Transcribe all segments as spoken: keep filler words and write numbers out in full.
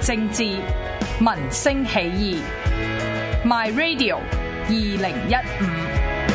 政治，民聲起義。My Radio 二零一五。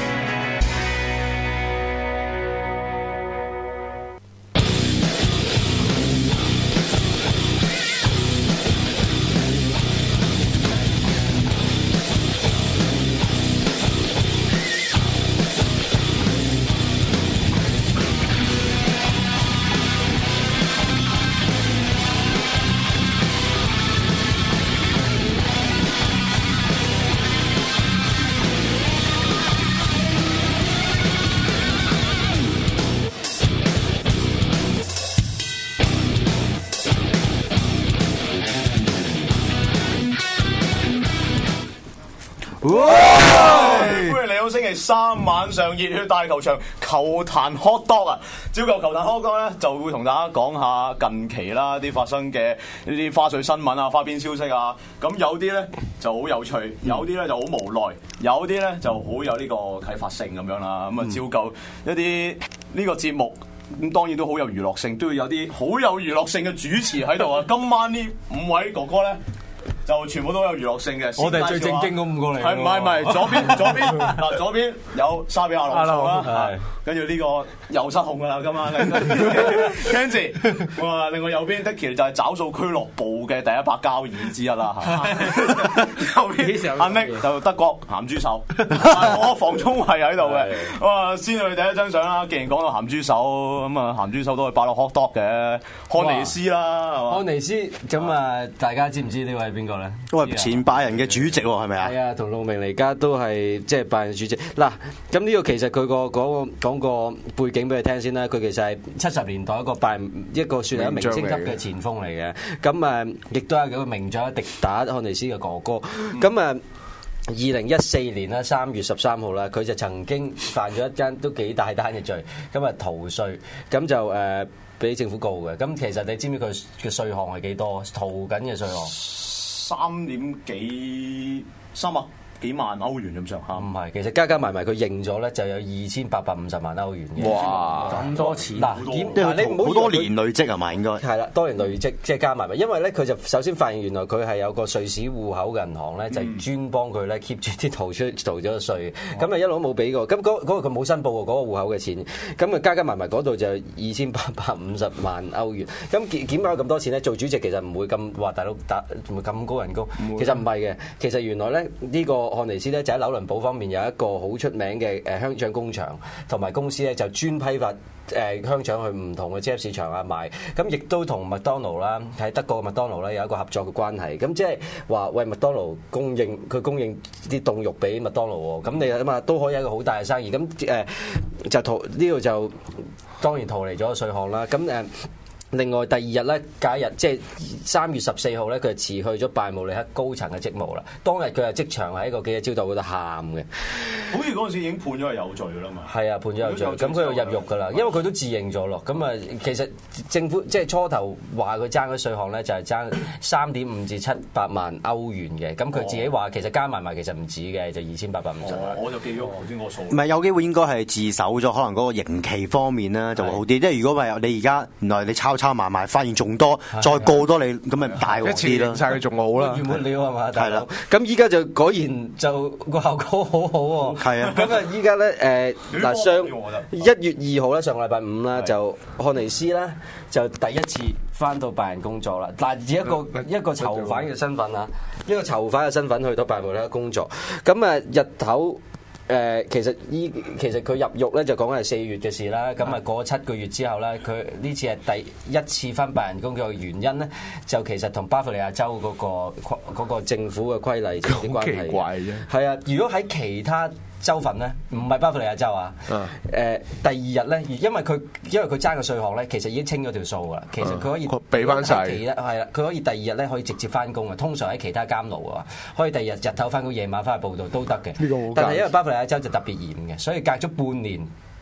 歡迎嚟到星期三晚上熱血大球場球壇 hot dog 啊！朝舊球壇 hot dog 咧，就會同大家講下近期啦啲發生嘅呢啲花絮新聞啊、花邊消息啊。咁有啲咧就好有趣，有啲咧就好無奈，有啲咧就好有呢個啟發性咁樣啦。咁啊，朝舊一啲呢個節目咁當然都好有娛樂性，都要有啲好有娛樂性嘅主持喺度啊！今晚呢五位哥哥咧，就全部都有娛樂性嘅。 我哋最正經嗰五個嚟。 係唔係唔係？左邊左邊嗱，左邊有沙比亞龍數啦，跟住呢個又失控噶啦，今晚。跟住哇，另外右邊 Dicky 就係找數俱樂部嘅第一把交椅之一啦。右邊阿 Nick 就德國鹹豬手，我房中係喺度嘅。哇，先去第一張相啦。既然講到鹹豬手，咁啊鹹豬手都係擺落 hot dog 嘅漢尼斯啦，係嘛？ 漢尼斯咁啊，大家知唔知呢位係邊個咧？ 都係前拜仁嘅主席喎，係咪啊？ 係啊，同路明尼加都係即係拜仁主席。嗱，咁呢個其實佢個講個講個背景俾你聽先啦。佢其實係七十年代一個拜仁一個算係明星級嘅前鋒嚟嘅。咁啊，亦都係一個名將迪打漢尼斯嘅哥哥。咁啊、嗯，二零一四年啦，三月十三號啦，佢就曾經犯咗一間都幾大單嘅罪，咁啊逃稅，咁就誒。呃俾政府告嘅，咁其實你知唔知佢嘅稅項係幾多？逃緊嘅稅項三點幾三百幾萬歐元咁上下。 唔係，其實加加埋埋佢認咗咧，就有二千八百五十萬歐元嘅。 哇！ 咁多錢嗱，點嗱你唔好多年累積係嘛？應該係啦，多年累積即係加埋埋，因為咧佢就首先發現原來佢係有個瑞士戶口嘅銀行咧，就專幫佢咧 keep 住啲逃出逃咗個稅，咁啊一路都冇俾過。咁嗰嗰個佢冇申報過嗰個戶口嘅錢，咁啊加加埋埋嗰度就二千八百五十萬歐元。咁檢檢解咁多錢咧，做主席其實唔會咁話大佬打唔會咁高人工，其實唔係嘅。其實原來咧呢個漢尼斯咧就喺紐倫堡方面有一個好出名嘅誒香腸工場同埋公司咧，就專批發誒香腸去唔同嘅超級市場啊賣。咁亦都同麥當勞啦，喺德國嘅麥當勞咧有一個合作嘅關係。咁即係話喂，麥當勞供應佢供應啲凍肉俾麥當勞喎，咁你諗下都可以有一個好大嘅生意。咁誒、呃、就逃呢度就當然逃離咗個稅項啦。咁誒。呃另外第二日咧，假日即係三月十四號咧，佢就辭去咗拜慕尼克高層嘅職務啦。當日佢係即場喺個記者招待嗰度喊嘅。 好似嗰陣時已經判咗係有罪噶啦嘛。 係啊，判咗有罪，咁佢就入獄噶啦。因為佢都自認咗咯。咁啊，其實政府即係初頭話佢爭嗰稅項咧，就係爭三點五至七百萬歐元嘅。咁佢自己話其實加埋埋其實唔止嘅，就二千八百五十萬。 我就記咗頭先個數。 唔係有機會應該係自首咗，可能嗰個刑期方面咧就會好啲。即係如果係你而家原來你抄抄埋埋，發現仲多，再告多你咁咪大鑊啲咯。 晒佢仲好啦，原本料係嘛？係啦。咁依家就果然就個效果好好喎。係啊。咁啊，依家咧誒嗱上一月二號咧，上個禮拜五啦，就漢尼斯啦，就第一次翻到拜仁工作啦。嗱，以一個一個囚犯嘅身份啊，一個囚犯嘅身份去到拜仁咧工作。咁啊，日頭。誒、呃、其實依其實佢入獄咧就講緊係四月嘅事啦，咁啊過咗七個月之後咧，佢呢次係第一次翻拜仁工作嘅原因咧，就其實同巴伐利亞州嗰、嗰個嗰個政府嘅規例有啲關係。好奇怪啫！係啊，如果喺其他州份咧，唔係巴伐利亞州啊，誒、呃、第二日咧，因為佢因為佢爭嘅稅項咧，其實已經清咗條數噶啦，其實佢可以俾翻曬。係啦，佢可以第二日咧可以直接翻工啊。通常喺其他監牢嘅話，可以第二日日頭翻工，夜晚翻去報道都得嘅。但係因為巴伐利亞州就特別嚴嘅，所以隔咗半年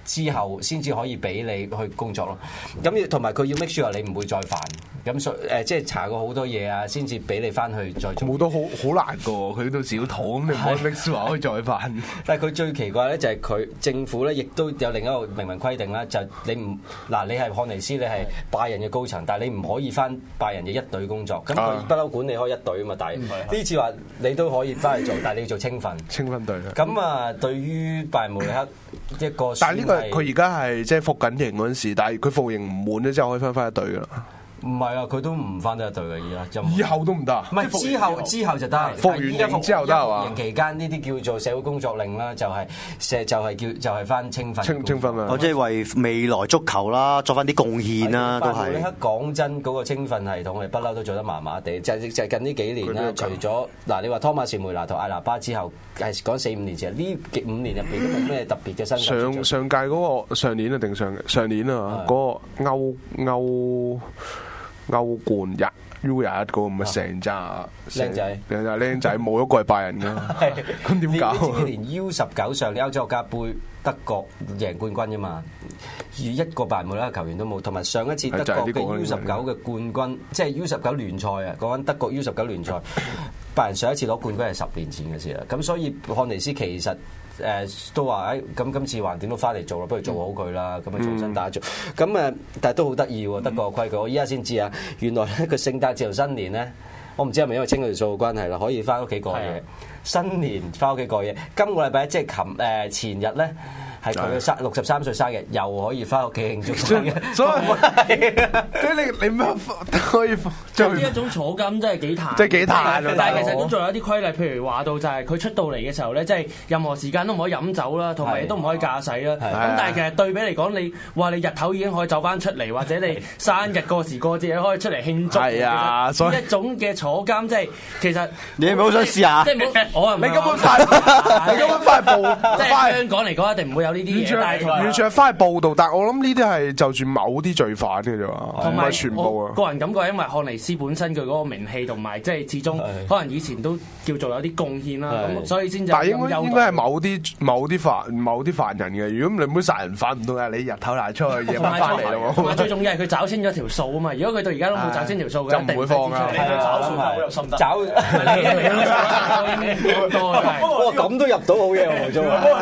之後先至可以俾你去工作咯。咁同埋佢要 make sure 你唔會再犯。咁所誒即係查過好多嘢啊，先至俾你翻去再做。 冇都好好難噶，佢都小肚咁，你唔可以 make sure 可以再犯。 但係佢最奇怪咧就係佢政府咧，亦都有另一個明文規定啦，就係、你唔嗱你係漢尼斯，你係拜仁嘅高層，但係你唔可以翻拜仁嘅一隊工作。咁佢不嬲管理開一隊啊嘛，但係呢次話你都可以翻嚟做，但係你要做青訓。 青訓隊。 咁啊，對於拜仁慕尼黑一個， 但係呢個佢而家係即係服緊刑嗰陣時，但係佢服刑唔滿咧，之後可以翻翻一隊噶啦。 唔係啊，佢都唔翻得一隊嘅而家。 以後都唔得。 唔係之後之後就得。 服完刑之後得係嘛？ 服刑期間呢啲叫做社會工作令啦，就係社就係叫就係翻青訓。 青青訓啊！ 我即係為未來足球啦，作翻啲貢獻啦，都係。 講真，嗰個青訓系統我哋不嬲都做得麻麻地，就係就係近呢幾年啦。除咗嗱，你話湯馬士梅拿同艾拿巴之後，係講四五年前，呢五年入邊都冇咩特別嘅新。 上上屆嗰個上年啊定上上年啊嗰個歐歐。歐冠日 U 廿一個咁嘅成扎僆仔， 成扎僆仔冇一個係拜仁㗎，咁點搞？ 你知連 U 十九上年歐洲國家杯德國贏冠軍㗎嘛？而一個拜仁慕尼黑球員都冇，同埋上一次德國嘅 U 十九嘅冠軍，即係 U 十九聯賽啊！講緊德國 U 十九聯賽，拜仁上一次攞冠軍係十年前嘅事啦。咁所以漢尼斯其實。誒、呃、都話誒咁今次橫掂都翻嚟做啦，不如做好佢啦，咁樣重新打造。咁誒、嗯，但係都好得意喎，德國嘅規矩。我依家先知啊，原來咧佢聖誕節同新年咧，我唔知係咪因為清佢條數嘅關係啦，可以翻屋企過夜。新年翻屋企過夜，今個禮拜即係琴誒前日咧。係佢嘅生六十三歲生日，又可以翻屋企慶祝生日，所以即係你你乜可以做呢一種坐監真係幾彈， 即係幾彈。 但係其實都仲有一啲規例，譬如話到就係佢出到嚟嘅時候咧，即係任何時間都唔可以飲酒啦，同埋亦都唔可以駕駛啦。咁但係其實對比嚟講，你話你日頭已經可以走翻出嚟，或者你生日過時過節你可以出嚟慶祝。係啊，所以一種嘅坐監即係其實你係咪好想試下？ 即係冇我你根本快，你根本快報， 即係香港嚟講一定唔會有呢啲嘢。 完全係翻去報道，但係我諗呢啲係就住某啲罪犯嘅啫嘛，唔係全部啊。 個人感覺係因為漢尼斯本身佢嗰個名氣同埋即係始終可能以前都叫做有啲貢獻啦，咁所以先就。 但係應該應該係某啲某啲犯某啲犯人嘅。如果你唔好殺人犯唔到啊，你日頭賴出去夜晚翻嚟咯。 同埋最重要係佢找清咗條數啊嘛。如果佢到而家都冇找清條數嘅， 就唔會放啊。 找數好有心得。 找哇咁都入到好嘢喎，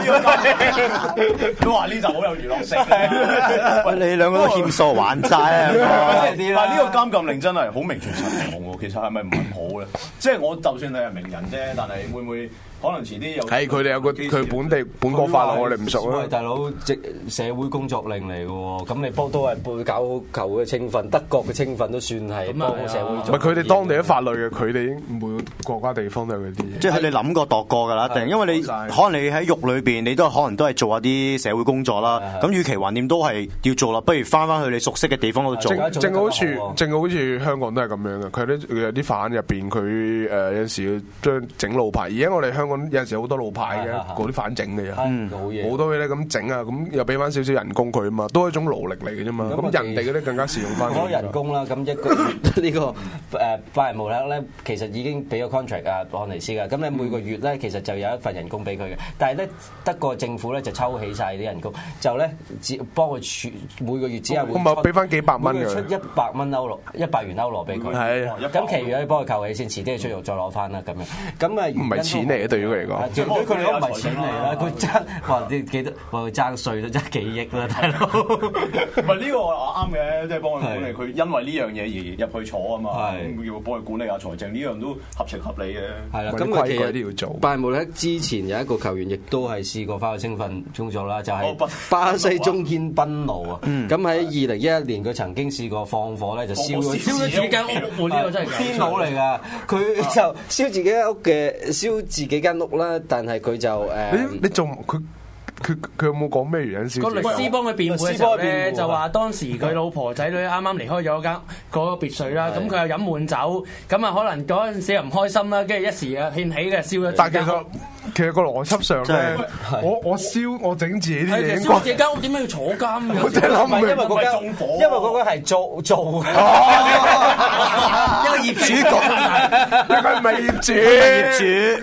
都話呢就好有娛樂性。 喂，你兩個都欠數還債啊！ 但係呢個監禁令真係好名存實亡喎。其實係咪唔係好咧？即係我就算你係名人啫，但係會唔會可能遲啲有？ 係佢哋有個佢本地本國法律，我哋唔熟啊。 大佬，即社會工作令嚟嘅喎，咁你幫都係背搞好球嘅青訓，德國嘅青訓都算係幫社會。 唔係佢哋當地嘅法律嘅，佢哋已經每個國家地方都有嗰啲嘢。 即係佢哋諗過度過㗎啦，定因為你可能你喺獄裏邊，你都可能都係做下啲社會工作啦。咁與其橫掂都係要做啦，不如翻翻去你熟悉嘅地方度做。 正好似正好似香港都係咁樣嘅，佢啲有啲犯入邊，佢誒有陣時要將整路牌。而家我哋香港有陣時好多路牌嘅，嗰啲反整嘅啫，好多嘢咧咁整啊，咁又俾翻少少人工佢啊嘛，都係一種勞力嚟嘅啫嘛。咁人哋嗰啲更加善用翻。 講人工啦，咁一個呢個誒拜仁慕尼黑咧，其實已經俾咗 contract 啊漢尼斯㗎。咁你每個月咧，其實就有一份人工俾佢嘅。但係咧，德國政府咧就抽起晒啲人工，就咧只幫佢儲每個月只係會咁啊，俾翻幾百蚊嘅， 出一百蚊歐羅，一百元歐羅俾佢。係，咁其餘咧幫佢扣起先，遲啲出獄再攞翻啦咁樣。咁啊， 唔係錢嚟嘅對於佢嚟講。 對佢嚟講唔係錢嚟啦，佢爭話你幾多話佢爭稅都爭幾億啦，大佬。 唔係呢個我啱嘅，即係幫佢管理。佢因為呢樣嘢而入去坐啊嘛，咁要幫佢管理下財政，呢樣都合情合理嘅。係啦， 咁佢其實都要做。拜仁慕尼黑之前有一個球員亦都係試過翻去青訓工作啦，就係巴西中堅賓奴啊。咁喺二零一一年佢曾經試過放火咧，就燒咗燒咗自己間屋。呢個真係癲佬嚟㗎，佢就燒自己間屋嘅，燒自己間屋啦。但係佢就誒， 你你仲佢佢佢有冇講咩原因燒？ 個律師幫佢辯護嘅時候咧，就話當時佢老婆仔女啱啱離開咗間嗰個別墅啦，咁佢又飲滿酒，咁啊可能嗰陣時又唔開心啦，跟住一時啊興起嘅燒咗。 但其實其實個邏輯上咧，我我燒我整自己啲嘢， 燒自己間屋點解要坐監嘅？ 我真係諗唔明， 因為嗰間因為嗰個係租租嘅， 因為業主講， 佢唔係業主， 業主。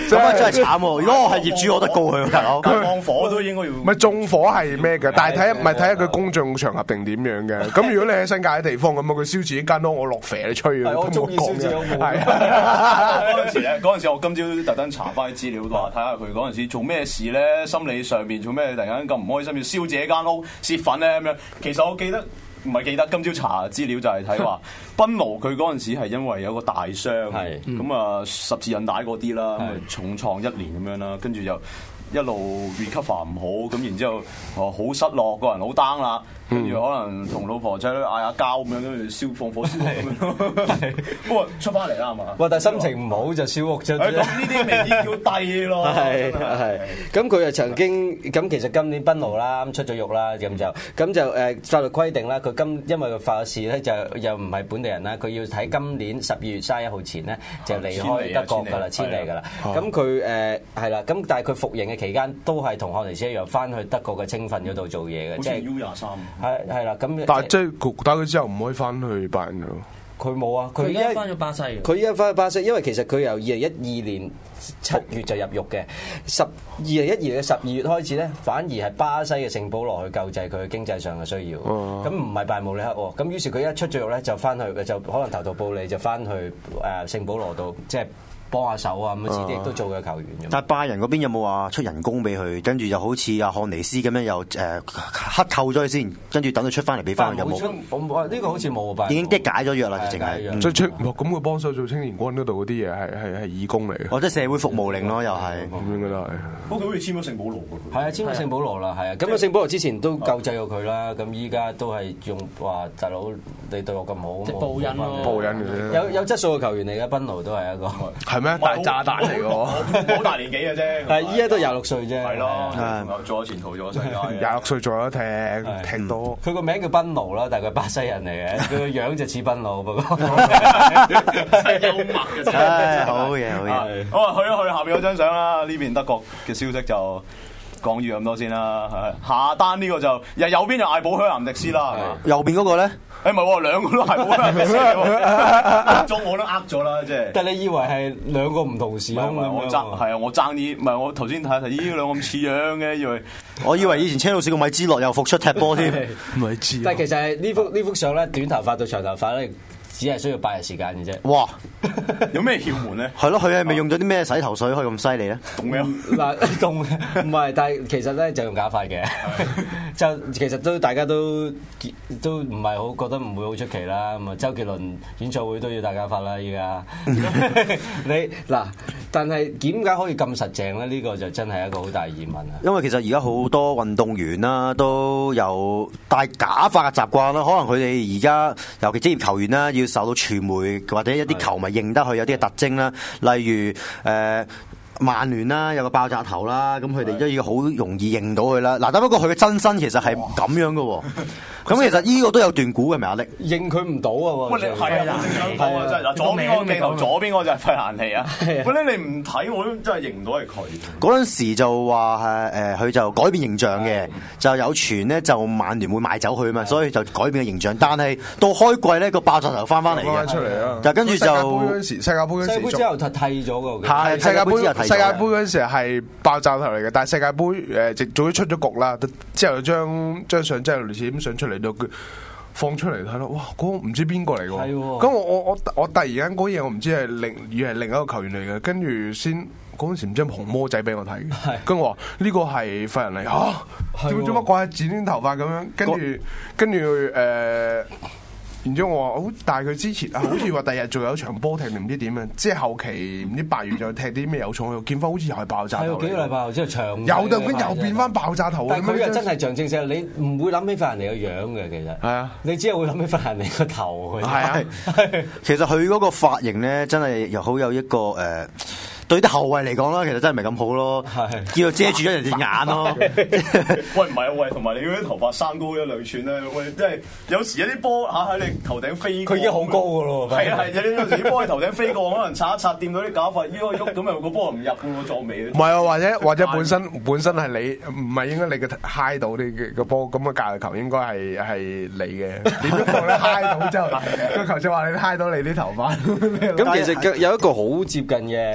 咁啊真係慘喎！如果我係業主，我都告佢大佬。 放火都應該要。 唔係縱火係咩嘅？但係睇下唔係睇下佢公眾場合定點樣嘅。咁如果你喺新界啲地方咁啊，佢燒自己間屋，我落肥你吹啊！ 我中意燒自己屋。 係嗰陣時咧，嗰陣時我今朝特登查翻啲資料，話睇下佢嗰陣時做咩事咧，心理上面做咩突然間咁唔開心，要燒自己間屋泄憤咧咁樣。其實我記得。唔係記得，今朝查資料就係睇話，賓奴佢嗰陣時係因為有個大傷，咁啊十字韌帶嗰啲啦，咁啊重創一年咁樣啦，跟住就一路 recover 唔好，咁然之後哦好失落，個人好 down 啦，跟住可能同老婆仔女嗌下交咁樣，跟住燒放火燒屋咁樣，不過出翻嚟啦係嘛？哇！ 但係心情唔好就燒屋啫。咁呢啲名義叫低咯。 係係。咁佢又曾經咁其實今年賓奴啦，咁出咗獄啦，咁就咁就誒法律規定啦，佢今因為佢發事咧就又唔係本地人啦，佢要喺今年十二月三十一號前咧就離開德國㗎啦，遷離㗎啦。咁佢誒係啦，咁但係佢服刑嘅期間都係同漢尼斯一樣翻去德國嘅青訓嗰度做嘢嘅，即係 U 廿三。 係係啦，咁但係即係打佢之後唔可以翻去拜仁㗎咯。 佢冇啊， 佢而家翻咗巴西。 佢而家翻咗巴西，因為其實佢由二零一二年七月就入獄嘅，十二零一二年嘅十二月開始咧，反而係巴西嘅聖保羅去救濟佢嘅經濟上嘅需要。咁唔係拜慕尼黑喎，咁於是佢一出咗獄咧，就翻去就可能投桃報李，就翻去誒聖保羅度即係。幫下手啊！咁啊，遲啲亦都做嘅球員。 但係拜仁嗰邊有冇話出人工俾佢？跟住就好似阿漢尼斯咁樣又誒克扣咗佢先，跟住等佢出翻嚟俾翻佢有冇？ 我呢個好似冇吧？ 已經即解咗約啦，直情係。 最出咁佢幫手做青年軍嗰度嗰啲嘢係係係義工嚟嘅。 或者社會服務令咯，又係咁樣嘅都係。 不過佢好似簽咗聖保羅㗎。係啊，簽咗聖保羅啦，係啊。咁啊，聖保羅之前都救濟過佢啦。咁依家都係用話大佬你對我咁好， 即係報恩咯。 報恩嘅啫。 有有質素嘅球員嚟嘅，賓奴都係一個。 係咩？大炸彈嚟嘅喎， 好大年紀嘅啫。 係依家都廿六歲啫。 係咯，做咗前途，做咗世界。 廿六歲做咗踢踢多。 佢個名叫賓奴啦，但係佢巴西人嚟嘅，佢個樣就似賓奴，不過幽默嘅啫。 唉，好嘢，好嘢。 好啊，去一去下邊嗰張相啦。呢邊德國嘅消息就講完咁多先啦。下單呢個就右右邊就艾寶香南迪斯啦，係嘛？ 右邊嗰個咧？ 誒唔係喎，兩個都係冇人嘅事喎，呃咗我都呃咗啦，即係。 但係你以為係兩個唔同時空咁樣？ 我爭係啊，我爭啲，唔係我頭先睇睇，咦兩個咁似樣嘅，以為我以為以前車路士個米芝諾又復出踢波添， 米芝。 但係其實係呢幅呢幅相咧，短頭髮到長頭髮咧，只係需要八日時間嘅啫。 哇！ 有咩竅門咧？ 係咯，佢係咪用咗啲咩洗頭水可以咁犀利咧？ 凍咩？ 嗱，凍唔係，但係其實咧就用假髮嘅，就其實都大家都都唔係好覺得唔會好出奇啦。咁啊，周杰倫演唱會都要戴假髮啦，依家你嗱，但係點解可以咁實淨咧？呢個就真係一個好大疑問啊！ 因為其實而家好多運動員啦，都有戴假髮嘅習慣啦。可能佢哋而家尤其職業球員啦，要受到傳媒或者一啲球迷認得佢有啲嘅特徵啦，例如誒。呃曼聯啦，有個爆炸頭啦，咁佢哋都要好容易認到佢啦。嗱，但不過佢嘅真身其實係咁樣嘅喎。咁其實呢個都有段估嘅，咪阿力認佢唔到啊！ 喂，你係啊，正想講啊，真係嗱，左邊嗰個鏡頭，左邊嗰個就係費蘭尼啊。喂，咧你唔睇我都真係認唔到係佢。 嗰陣時就話係誒，佢就改變形象嘅，就有傳呢，就曼聯會賣走佢啊嘛，所以就改變嘅形象。但係到開季呢個爆炸頭翻翻嚟嘅， 出嚟啊！ 就跟住就世界盃嗰陣時，世界盃嗰陣時， 世界盃之後就剃咗個。 係世界盃之後剃。世界盃嗰陣時係爆炸頭嚟嘅，但係世界盃誒直早啲出咗局啦，之後就將張相即係類似咁相出嚟到佢放出嚟睇咯，哇！嗰、那個唔知邊個嚟㗎？咁我我我我突然間嗰嘢我唔知係另以係另一個球員嚟嘅，跟住先嗰陣時唔知係紅魔仔俾我睇，跟住我話呢個係費人嚟嚇，做做乜鬼剪短頭髮咁樣？跟住跟住誒。然之後我話好，但係佢之前啊，好似話第日仲有場波踢定唔知點樣，即係後期唔知八月就踢啲咩有重又見翻，好似又係爆炸頭。係幾個禮拜後之後長有就咁又變翻爆炸頭。 但係佢又真係象徵性，你唔會諗起費蘭尼個樣嘅其實。係啊，你只係會諗起費蘭尼個頭。係啊， 其實佢嗰個髮型咧，真係又好有一個誒。呃對啲後衞嚟講啦，其實真係唔係咁好咯，叫做遮住咗人哋眼咯。 喂，唔係啊，喂，同埋你嗰啲頭髮生高一兩寸咧，喂，即係有時一啲波嚇喺你頭頂飛過， 佢已經好高噶咯。 係啊係，有時啲波喺頭頂飛過，可能擦一擦掂到啲假髮，喐一喐咁又個波唔入喎，撞尾。 唔係啊，或者或者本身本身係你，唔係應該你嘅揩到你個波咁嘅界球應該係係你嘅。點樣講咧？揩到之後，個球就話你揩到你啲頭髮。 咁其實有一個好接近嘅。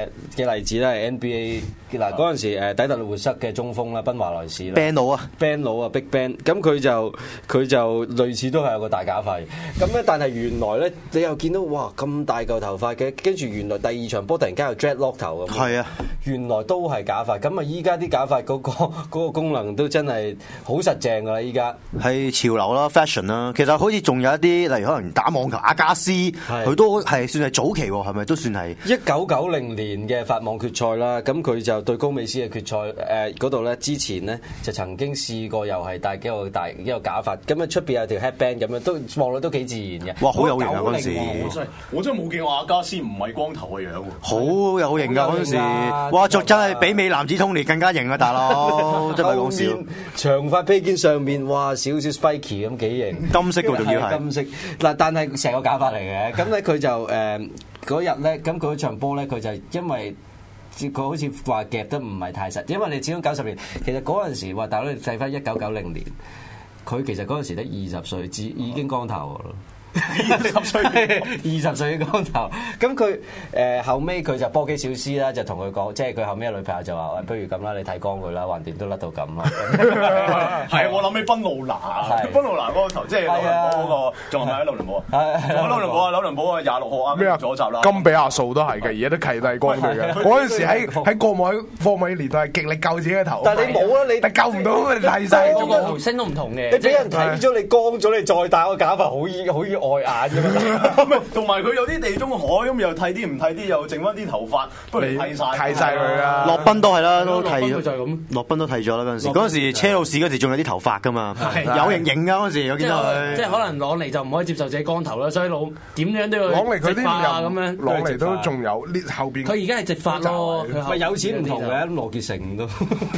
嘅例子咧係 N B A 嗱嗰陣時誒底特律活塞嘅中鋒啦，賓華萊士啦 ，band 佬啊 ，band 佬啊 ，Big Ben， 咁佢就佢就類似都係有個大假髮，咁咧但係原來咧你又見到哇咁大嚿頭髮嘅，跟住原來第二場波突然間有 dreadlock 頭咁， 係啊， 原來都係假髮，咁啊依家啲假髮嗰個嗰個功能都真係好實正㗎啦，依家係潮流啦 ，fashion 啦，其實好似仲有一啲例如可能打網球阿加斯，佢都係算係早期喎，係咪都算係一九九零年嘅法網決賽啦，咁佢就對高美斯嘅決賽誒嗰度咧，之前咧就曾經試過又係戴幾個大幾個假髮，咁啊出邊有條 headband 咁樣，都望落都幾自然嘅。 哇，好有型啊嗰陣時！ 我真係冇見過阿加斯唔係光頭嘅樣喎， 好有型㗎嗰陣時，哇！仲真係比美男子通年更加型啊，大佬真係講笑。 長髮披肩上面，哇少少 spiky 咁幾型， 金色㗎仲要係金色嗱，但係成個假髮嚟嘅，咁咧佢就誒嗰日咧，咁佢嗰場波咧，佢就因為。佢好似話夾得唔係太實，因為你始終九十年，其實嗰陣時話大佬你計翻一九九零年，佢其實嗰陣時得二十歲，至已經光頭咯。二十歲，二十歲嘅光頭，咁佢誒後尾佢就波基小斯啦，就同佢講，即係佢後尾嘅女朋友就話：喂，不如咁啦，你剃光佢啦，橫掂都甩到咁啦。 係啊，我諗起賓路拿，賓路拿嗰個頭，即係紐倫堡嗰個，仲係咪喺紐倫堡啊？紐倫堡啊，紐倫堡啊，廿六號啊， 咩啊？ 左閘啦， 金比亞數都係嘅，而家都剃剃光佢嘅。嗰陣時喺喺國米科米年代係極力救自己嘅頭， 但係你冇啊，你但救唔到，你剃晒。 個頭聲都唔同嘅， 你俾人睇咗，你光咗，你再戴個假髮，好易好易礙眼㗎嘛。 同埋佢有啲地中海咁，又剃啲唔剃啲，又剩翻啲頭髮，不如剃晒剃晒佢啊！ 洛賓都係啦，都剃咗。 就係咁。 洛賓都剃咗啦嗰陣時，嗰陣時車路士嗰時仲有啲頭髮㗎嘛，有型型㗎嗰陣時，我見到佢。 即係可能朗尼就唔可以接受自己光頭啦，所以老點樣都要朗尼佢啲直髮啊咁樣。 朗尼都仲有呢後邊。 佢而家係直髮咯， 咪有錢唔同嘅，羅傑成都。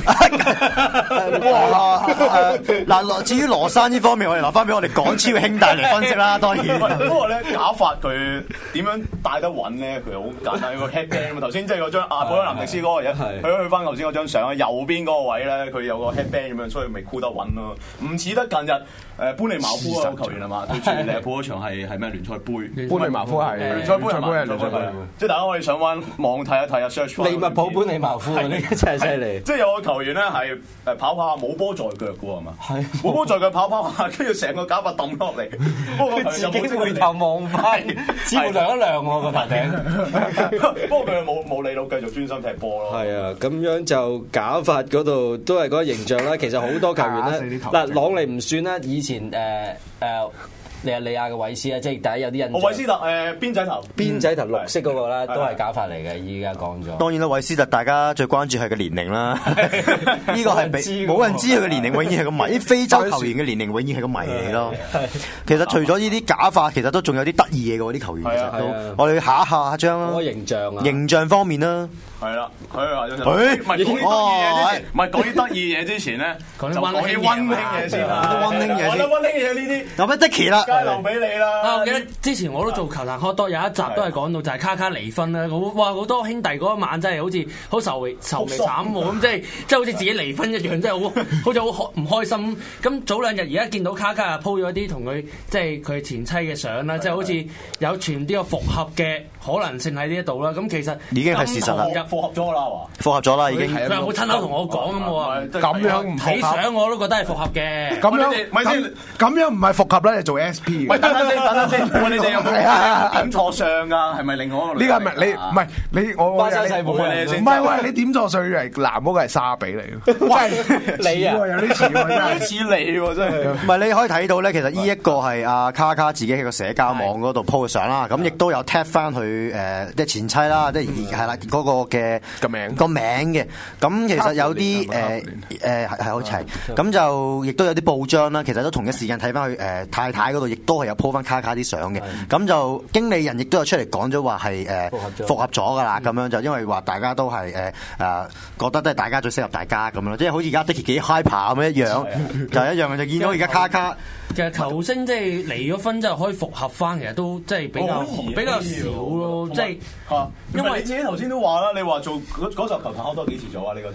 哇！嗱，至於羅山呢方面，我哋留翻俾我哋港超嘅兄弟嚟分析啦，當然。 不過咧，假髮佢點樣戴得穩咧？佢好簡單，有個 headband 啊嘛。頭先即係嗰張阿保羅南迪斯嗰個嘢，去去翻頭先嗰張相，右邊嗰個位咧，佢有個 headband 咁樣，所以咪箍得穩咯。唔似得近日誒班尼茅夫嗰個球員係嘛？對住利物浦嗰場係係咩聯賽杯？ 班尼茅夫係聯賽杯係嘛？聯賽杯即係大家可以上翻網睇一睇啊 ，search 翻。 利物浦班尼茅夫呢個真係犀利。 即係有個球員咧係誒跑跑下冇波在腳嘅喎係嘛？ 係冇波在腳跑跑下，跟住成個假髮抌落嚟。不過自己回頭望翻，只會亮一亮喎個頭頂。 不過佢冇冇理到繼續專心踢波咯。 係啊，咁樣就假髮嗰度都係嗰個形象啦。其實好多球員咧，嗱朗尼唔算啦，以前誒誒。呃呃利亞利亞嘅韋斯啊，即係大家有啲印象。 韋斯特誒辮仔頭， 辮仔頭綠色嗰個啦，都係假髮嚟嘅。依家講咗。 當然啦，韋斯特大家最關注係個年齡啦。呢個係比冇人知佢嘅年齡，永遠係個謎。啲非洲球員嘅年齡永遠係個謎嚟咯。其實除咗呢啲假髮，其實都仲有啲得意嘢嘅喎，啲球員其實都。我哋下一下張啦。 嗰個形象啊。 形象方面啦。 係啦，佢話咗就唔係講啲得意嘢之前，唔係講啲得意嘢之前咧，就講啲溫馨嘢先啦。 溫馨嘢先。 我覺得溫馨嘢呢啲有乜 Dicky 啦？ 梗係留俾你啦。 啊，我記得之前我都做球壇 hot dog 有一集都係講到就係卡卡離婚啦。好哇，好多兄弟嗰一晚真係好似好愁眉愁眉慘喎，咁即係即係好似自己離婚一樣，真係好好似好唔開心。咁早兩日而家見到卡卡啊 po 咗啲同佢即係佢前妻嘅相啦，即係好似有傳啲個復合嘅可能性喺呢一度啦。咁其實已經係事實啦， 復合咗啦，話復合咗啦已經。 佢有冇親口同我講咁我話咁樣唔睇相我都覺得係復合嘅。 咁樣咪先，咁樣唔係復合啦，你做 S P 喂，等等先，等等先，我你哋有冇點錯相㗎？係咪另外一個？ 呢個係咪你唔係你我關西細妹唔係喂，你點錯相係男嗰個係沙比嚟嘅？喂， 你啊有啲似喎，有啲似你喎，真係。 唔係你可以睇到咧，其實呢一個係阿卡卡自己喺個社交網嗰度 po 嘅相啦，咁亦都有 tag 翻佢誒即係前妻啦，即係係啦嗰個嘅個名個名嘅。咁其實有啲誒誒係係好似係，咁就亦都有啲報章啦，其實都同一時間睇翻佢誒太太嗰度，亦都係有 po 翻卡卡啲相嘅。咁就經理人亦都有出嚟講咗話係誒復合咗㗎啦，咁樣就因為話大家都係誒誒覺得都係大家最適合大家咁樣，即係好似而家 Dicky 幾 hyper 咁樣一樣，就係一樣嘅，就見到而家卡卡。 其實球星即係離咗婚之後可以復合翻，其實都即係比較比較少咯，即係嚇。因為你自己頭先都話啦，你話做嗰嗰集球壇好多幾時做啊？呢個就係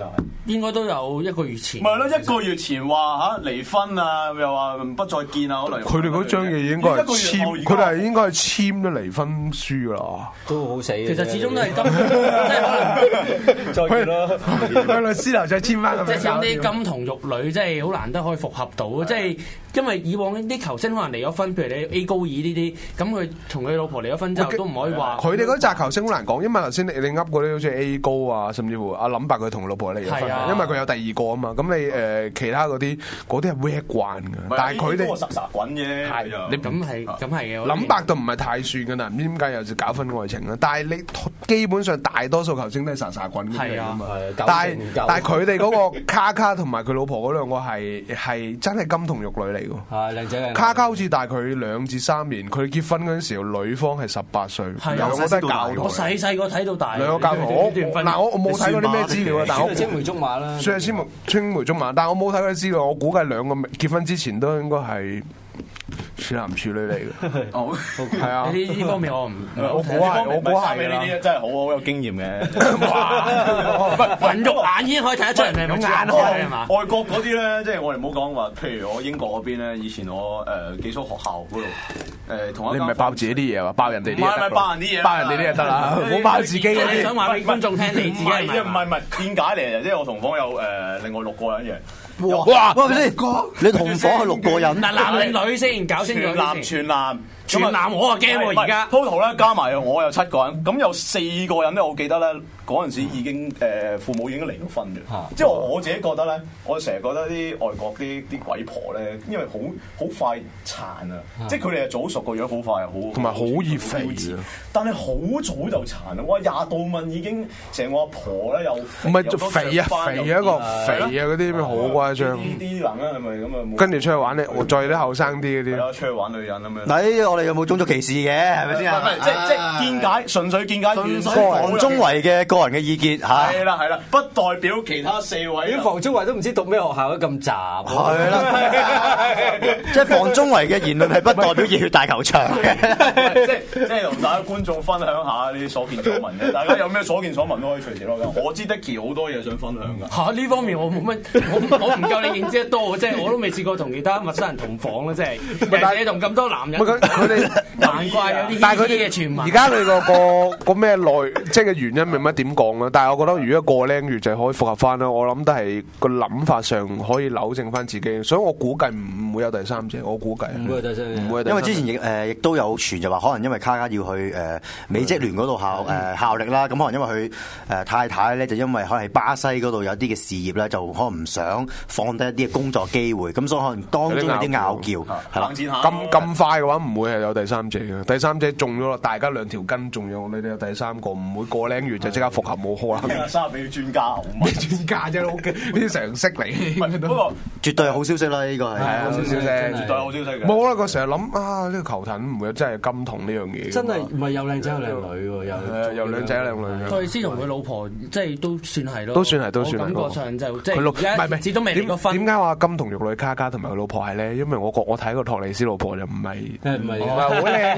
應該都有一個月前。 咪係咯，一個月前話嚇離婚啊，又話不再見啊，可能佢哋嗰張嘢應該係簽，佢哋係應該係簽咗離婚書㗎啦， 都好死。 其實始終都係金，即係可能再見咯， 去律師樓再簽翻。 即係啲金童玉女，即係好難得可以復合到，即係因為以往啲球星可能離咗婚，譬如你 A 高爾呢啲，咁佢同佢老婆離咗婚之後都唔可以話。佢哋嗰紮球星好難講，因為頭先你你噏嗰啲好似 A 高啊，甚至乎阿林伯佢同老婆離咗婚，因為佢有第二個啊嘛。咁你誒其他嗰啲嗰啲係 work 慣㗎，但係佢哋實實滾啫。係你咁係咁係嘅。 林伯就唔係太算㗎啦，唔知點解又就搞婚外情啦。但係你基本上大多數球星都係實實滾嘅嚟㗎嘛。但係但係佢哋嗰個卡卡同埋佢老婆嗰兩個係係真係金童玉女嚟㗎。 係靚仔。 卡卡好似大佢兩至三年，佢結婚嗰陣時候，女方係十八歲，兩個都係教徒。 我細細個睇到大。 兩個教徒。我嗱我我冇睇過啲咩資料啊，但係我青梅竹馬啦。 算係青梅青梅竹馬，但係我冇睇過啲資料，我估計兩個結婚之前都應該係處男處女嚟嘅。 哦， 係啊， 呢呢方面我唔， 我估係，我估係呢啲真係好好有經驗嘅。 雲肉眼已經可以睇得出人係咪眼開係嘛？ 外國嗰啲咧，即係我哋唔好講話，譬如我英國嗰邊咧，以前我誒寄宿學校嗰度誒同一間。 你唔係爆自己啲嘢啊？爆人哋啲嘢。唔係唔係爆人啲嘢， 爆人哋啲嘢得啦，唔好爆自己嗰啲。 你想話俾觀眾聽你自己係咪？ 唔係唔係，見解嚟嘅，即係我同房有誒另外六個人嘅。 哇！喂，先，你同房係六個人， 嗱，男定女先搞清楚先。 全男全男。 全男我啊驚喎而家 total 咧加埋我有七個人，咁有四個人咧，我記得咧嗰陣時已經誒父母已經離咗婚嘅，即係我自己覺得咧，我成日覺得啲外國啲啲鬼婆咧，因為好好快殘啊，即係佢哋係早熟個樣好快，好同埋好易肥， 但係好早就殘啊！哇，廿度問已經成個阿婆咧又唔係肥啊肥啊一個肥啊嗰啲咩好誇張， 呢啲人咧係咪咁啊？ 跟住出去玩咧，我再啲後生啲嗰啲， 出去玩女人咁樣。 嗱，我哋有冇種族歧視嘅？係咪先啊？ 即即見解，純粹見解， 純粹房中維嘅個人嘅意見嚇。 係啦係啦，不代表其他四位。 啲房中維都唔知讀咩學校都咁雜。 係啦，即係房中維嘅言論係不代表熱血大球場嘅。 即即同大家觀眾分享下呢啲所見所聞嘅，大家有咩所見所聞都可以隨時攞㗎。我知 Dicky 好多嘢想分享㗎。 嚇呢方面我冇乜，我我唔夠你認知得多，即係我都未試過同其他陌生人同房啦，即係。但係你同咁多男人， 佢哋難怪有啲但係佢嘅傳聞。 而家佢個個個咩內即係嘅原因，明乜點講啦？但係我覺得如果個零月就可以復合翻啦，我諗都係個諗法上可以扭正翻自己，所以我估計唔會有第三者。我估計唔會有第三者， 唔會。 因為之前亦誒亦都有傳就話，可能因為卡卡要去誒美職聯嗰度效誒效力啦，咁可能因為佢誒太太咧就因為可能喺巴西嗰度有啲嘅事業咧，就可能唔想放低一啲嘅工作機會，咁所以可能當中有啲拗撬係啦。 咁咁快嘅話唔會係有第三者嘅，第三者中咗啦，大家兩條筋仲有，你哋有第三個，唔會個零月就即刻復合，冇可能。 三俾專家好嘛？ 專家啫，呢啲常識嚟。 不過絕對係好消息啦，呢個係好消息， 絕對係好消息嘅。 冇啦，我成日諗啊，呢個球壇唔會真係金童呢樣嘢。 真係唔係又靚仔又靚女喎，又又靚仔又靚女。 蔡思同佢老婆即係都算係咯， 都算係，都算係。 感覺上就即係佢老唔係唔係， 始終未離過婚。 點解話金童玉女卡卡同埋佢老婆係咧？因為我覺我睇過托尼斯老婆就唔係唔係唔係好靚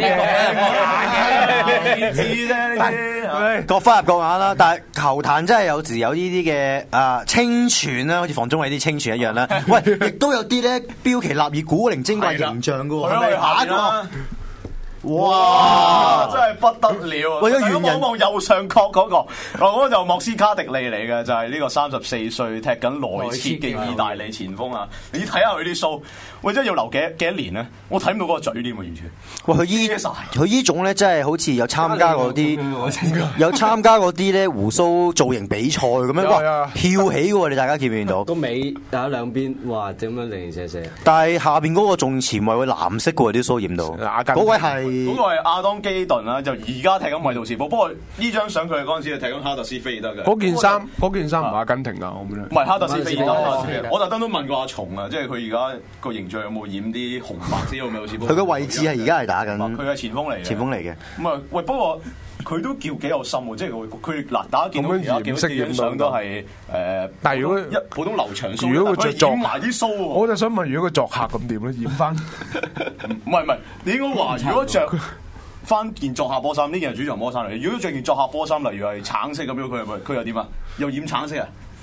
嘅， 知啫呢啲， 各花入各眼啦。但係球壇真係有時有呢啲嘅啊清泉啦，好似房中衛啲清泉一樣啦。喂，亦都有啲咧標奇立異、古靈精怪形象嘅喎。係咪下一個？哇！真係不得了！ 喂，大家望望右上角嗰個，嗰個就莫斯卡迪利嚟嘅，就係呢個三十四歲踢緊內切嘅意大利前鋒啊！你睇下佢啲鬚，喂，真係要留幾幾多年咧？我睇唔到嗰個嘴添喎，完全。 喂，佢依佢依種咧，真係好似有參加嗰啲，有參加嗰啲咧鬍鬚造型比賽咁樣，哇！翹起嘅喎，你大家見唔見到？ 個尾打兩邊，哇！點樣零零舍舍？ 但係下邊嗰個仲前衞會藍色嘅喎，啲鬚染到。嗰位係。 嗰個係亞當基頓啦，就而家踢緊維杜士堡。不過呢張相佢係嗰陣時係踢緊哈特斯菲爾德嘅。 嗰件衫，嗰件衫唔係阿根廷啊，我唔知。 唔係哈特斯菲爾德，我特登都問過阿松啊，即係佢而家個形象有冇染啲紅白先？維杜士堡。 佢嘅位置係而家係打緊。 佢係前鋒嚟嘅。 前鋒嚟嘅。 咁啊，喂，不過佢都叫幾有心喎，即係佢佢嗱，大家見到而家見到啲張相都係誒。但係如果一普通留長鬚， 如果佢着染埋啲鬚喎， 我就想問，如果佢作客咁點咧？染翻？ 唔係唔係，你應該話如果着翻件作客波衫，呢件係主場波衫嚟。如果着件作客波衫，例如係橙色咁樣，佢係咪佢又點啊？又染橙色啊？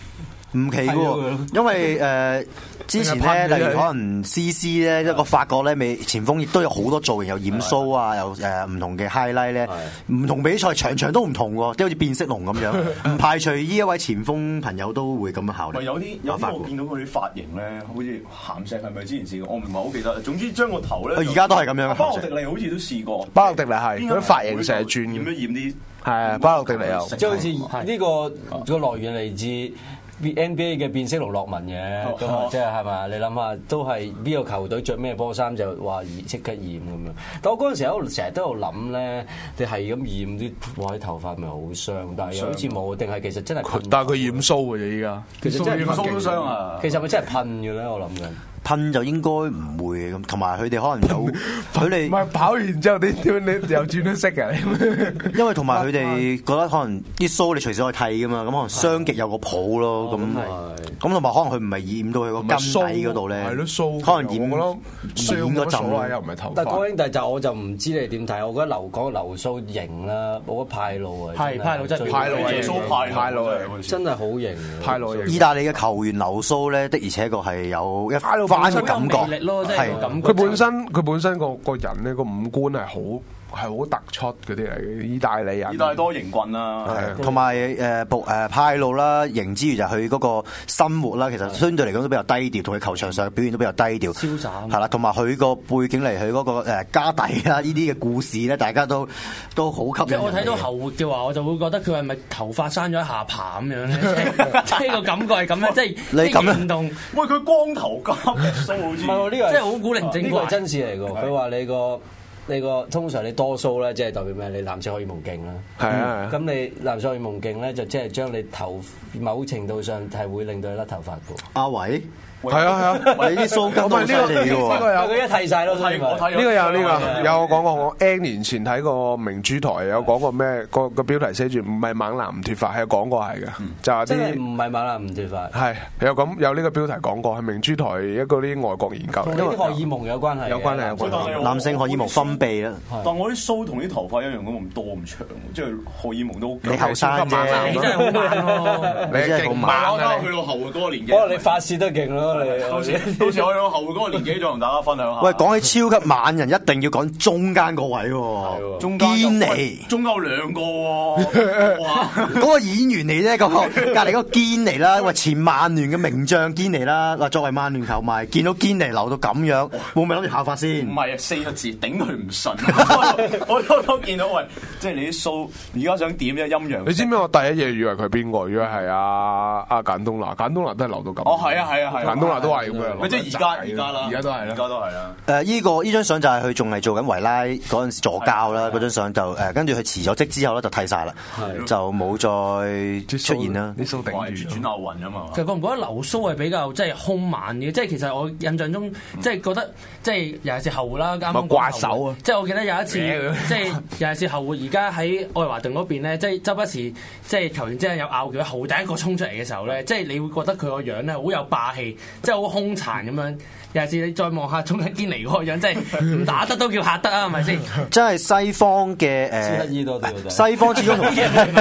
唔奇嘅喎，因為誒之前咧，例如可能 C C 咧一個法國咧，美前鋒亦都有好多造型，有染鬚啊，有誒唔同嘅 highlight 咧，唔同比賽場場都唔同喎，即係好似變色龍咁樣。唔排除呢一位前鋒朋友都會咁樣考慮。 有啲有啲我見到佢啲髮型咧，好似鹹石係咪之前試過？我唔係好記得。總之將個頭咧， 佢而家都係咁樣。 巴洛迪利好似都試過。 巴洛迪利係佢啲髮型成日轉， 染一染啲。 係啊，巴洛迪利有， 即係好似呢個個來源嚟自 N B A 嘅變色龍洛文嘅，咁啊即係係咪？你諗下，都係邊個球隊着咩波衫就話即刻染咁樣。但我嗰陣時喺度成日都有諗咧，你係咁染啲哇啲頭髮咪好傷，但係又好似冇，定係其實真係。但係佢染鬚嘅啫，依家其實真係染鬚都傷啊！ 其實咪真係噴嘅咧？我諗緊。 噴就應該唔會咁，同埋佢哋可能有佢哋唔係跑完之後你點你又轉咗色嘅？ 因為同埋佢哋覺得可能啲鬚你隨時可以剃噶嘛，咁可能傷極有個泡咯，咁咁同埋可能佢唔係染到佢個筋底嗰度咧， 係咯鬚， 可能染咯染嗰陣又唔係頭髮。 但係哥兄弟就我就唔知你點睇，我覺得留講留鬚型啦，冇乜派路啊， 係派路真係派路耶穌派派路真係好型， 派路型。 意大利嘅球員留鬚咧，的而且確係有一番嘅感覺， 係佢本身佢本身個個人咧個五官係好。係好突出嗰啲嚟嘅，意大利人。 意大利多型棍啦， 同埋誒步誒派路啦，型之餘就係佢嗰個生活啦，其實相對嚟講都比較低調，同佢球場上嘅表現都比較低調。 瀟灑係啦，同埋佢個背景嚟，佢嗰個誒家底啦，呢啲嘅故事咧，大家都都好吸引。 即係我睇到後活嘅話，我就會覺得佢係咪頭髮生咗下巴咁樣咧？即係個感覺係咁樣，即係你咁唔同。 喂，佢光頭加鬚好似唔係喎，呢個即係好古靈精怪， 呢個係真事嚟㗎。佢話你個。你個通常你多鬚咧，即係代表咩？你男性荷爾蒙勁啦。 係啊。 咁你男性荷爾蒙勁咧，就即係將你頭某程度上係會令到你甩頭髮嘅。 阿偉。 係啊係啊， 你啲鬚根都犀利嘅喎， 呢個有佢一剃晒咯， 我睇我睇呢個有呢個有我講過，我 N 年前睇過明珠台有講過咩個個標題寫住唔係猛男唔脫髮，係講過係嘅，就係啲唔係猛男唔脫髮， 係有咁有呢個標題講過，係明珠台一個啲外國研究， 同啲荷爾蒙有關係， 有關係有關係， 男性荷爾蒙分泌啦。 但我啲鬚同啲頭髮一樣咁多咁長，即係荷爾蒙都你後生啫， 你真係好猛咯， 你真係好猛啊！去到後嗰個年紀， 可能你發泄得勁咯，你。 到時我去到後嗰個年紀再同大家分享下。 喂，講起超級猛人，一定要講中間個位喎， 中間堅尼， 中間有兩個喎，哇！ 嗰個演員嚟啫，個隔離嗰個堅尼啦，喂，前曼聯嘅名將堅尼啦，話作為曼聯球迷，見到堅尼留到咁樣，會唔會諗住效法先？ 唔係啊，四個字頂佢唔順，我都都見到喂，即係你啲鬚，而家想點啫？陰陽。 你知唔知我第一嘢以為佢邊個？以為係阿阿簡東拿，簡東拿都係留到咁。 哦，係啊，係啊，係啊， 簡東拿都係咁樣。 咪即係而家，而家啦， 而家都係啦， 而家都係啦。 誒，依個依張相就係佢仲係做緊維拉嗰陣時助教啦，嗰張相就誒，跟住佢辭咗職之後咧就剃晒啦，就冇再出現啦。 啲鬚頂住轉下雲啊嘛。 其實覺唔覺得留鬚係比較即係兇猛嘅？即係其實我印象中即係覺得即係尤其是後活啦，啱啱刮手啊！ 即係我記得有一次，即係尤其是後活而家喺愛華頓嗰邊咧，即係周不時即係球員真係有拗撬，後第一個衝出嚟嘅時候咧，即係你會覺得佢個樣咧好有霸氣，即係好兇殘咁樣。尤其是你再望下中一堅尼嗰個樣，真係唔打得都叫嚇得啊，係咪先？ 真係西方嘅誒， 乞衣多啲西方始終同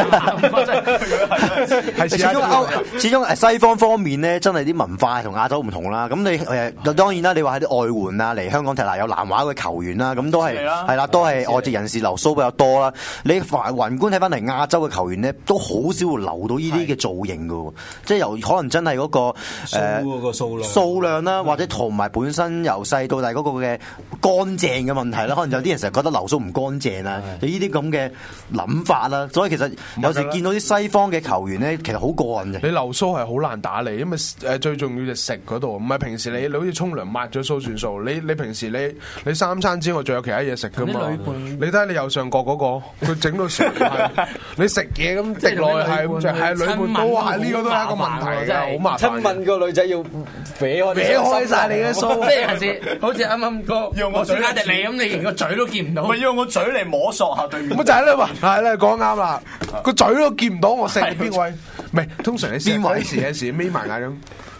係始終歐，始終誒西方方面咧，真係啲文化同亞洲唔同啦。咁你誒當然啦，你話喺啲外援啊嚟香港踢嗱有南華嘅球員啦，咁都係係啦，都係外籍人士留鬚比較多啦。你宏觀睇翻嚟亞洲嘅球員咧，都好少會留到呢啲嘅造型嘅喎，即係由可能真係嗰個鬚嗰個數量數量啦，或者同。同埋本身由細到大嗰個嘅乾淨嘅問題啦，可能有啲人成日覺得留鬚唔乾淨啊，有呢啲咁嘅諗法啦，所以其實有時見到啲西方嘅球員咧，其實好過癮嘅。 你留鬚係好難打理，因為誒最重要就食嗰度，唔係平時你你好似沖涼抹咗鬚算數，你你平時你你三餐之外仲有其他嘢食噶嘛？你睇下你右上角嗰個，佢整到成你食嘢咁滴落去係就係裏面都係呢個都係一個問題，真係好麻煩。 親吻個女仔要搲開搲開曬你嘅。 即係有時好似啱啱個用個水加迪你咁，你連個嘴都見唔到。 咪用個嘴嚟摸索下對面。 咁就係啦嘛，係啦，講啱啦，個嘴都見唔到我食邊位。唔係通常你邊位時有時眯埋眼咁。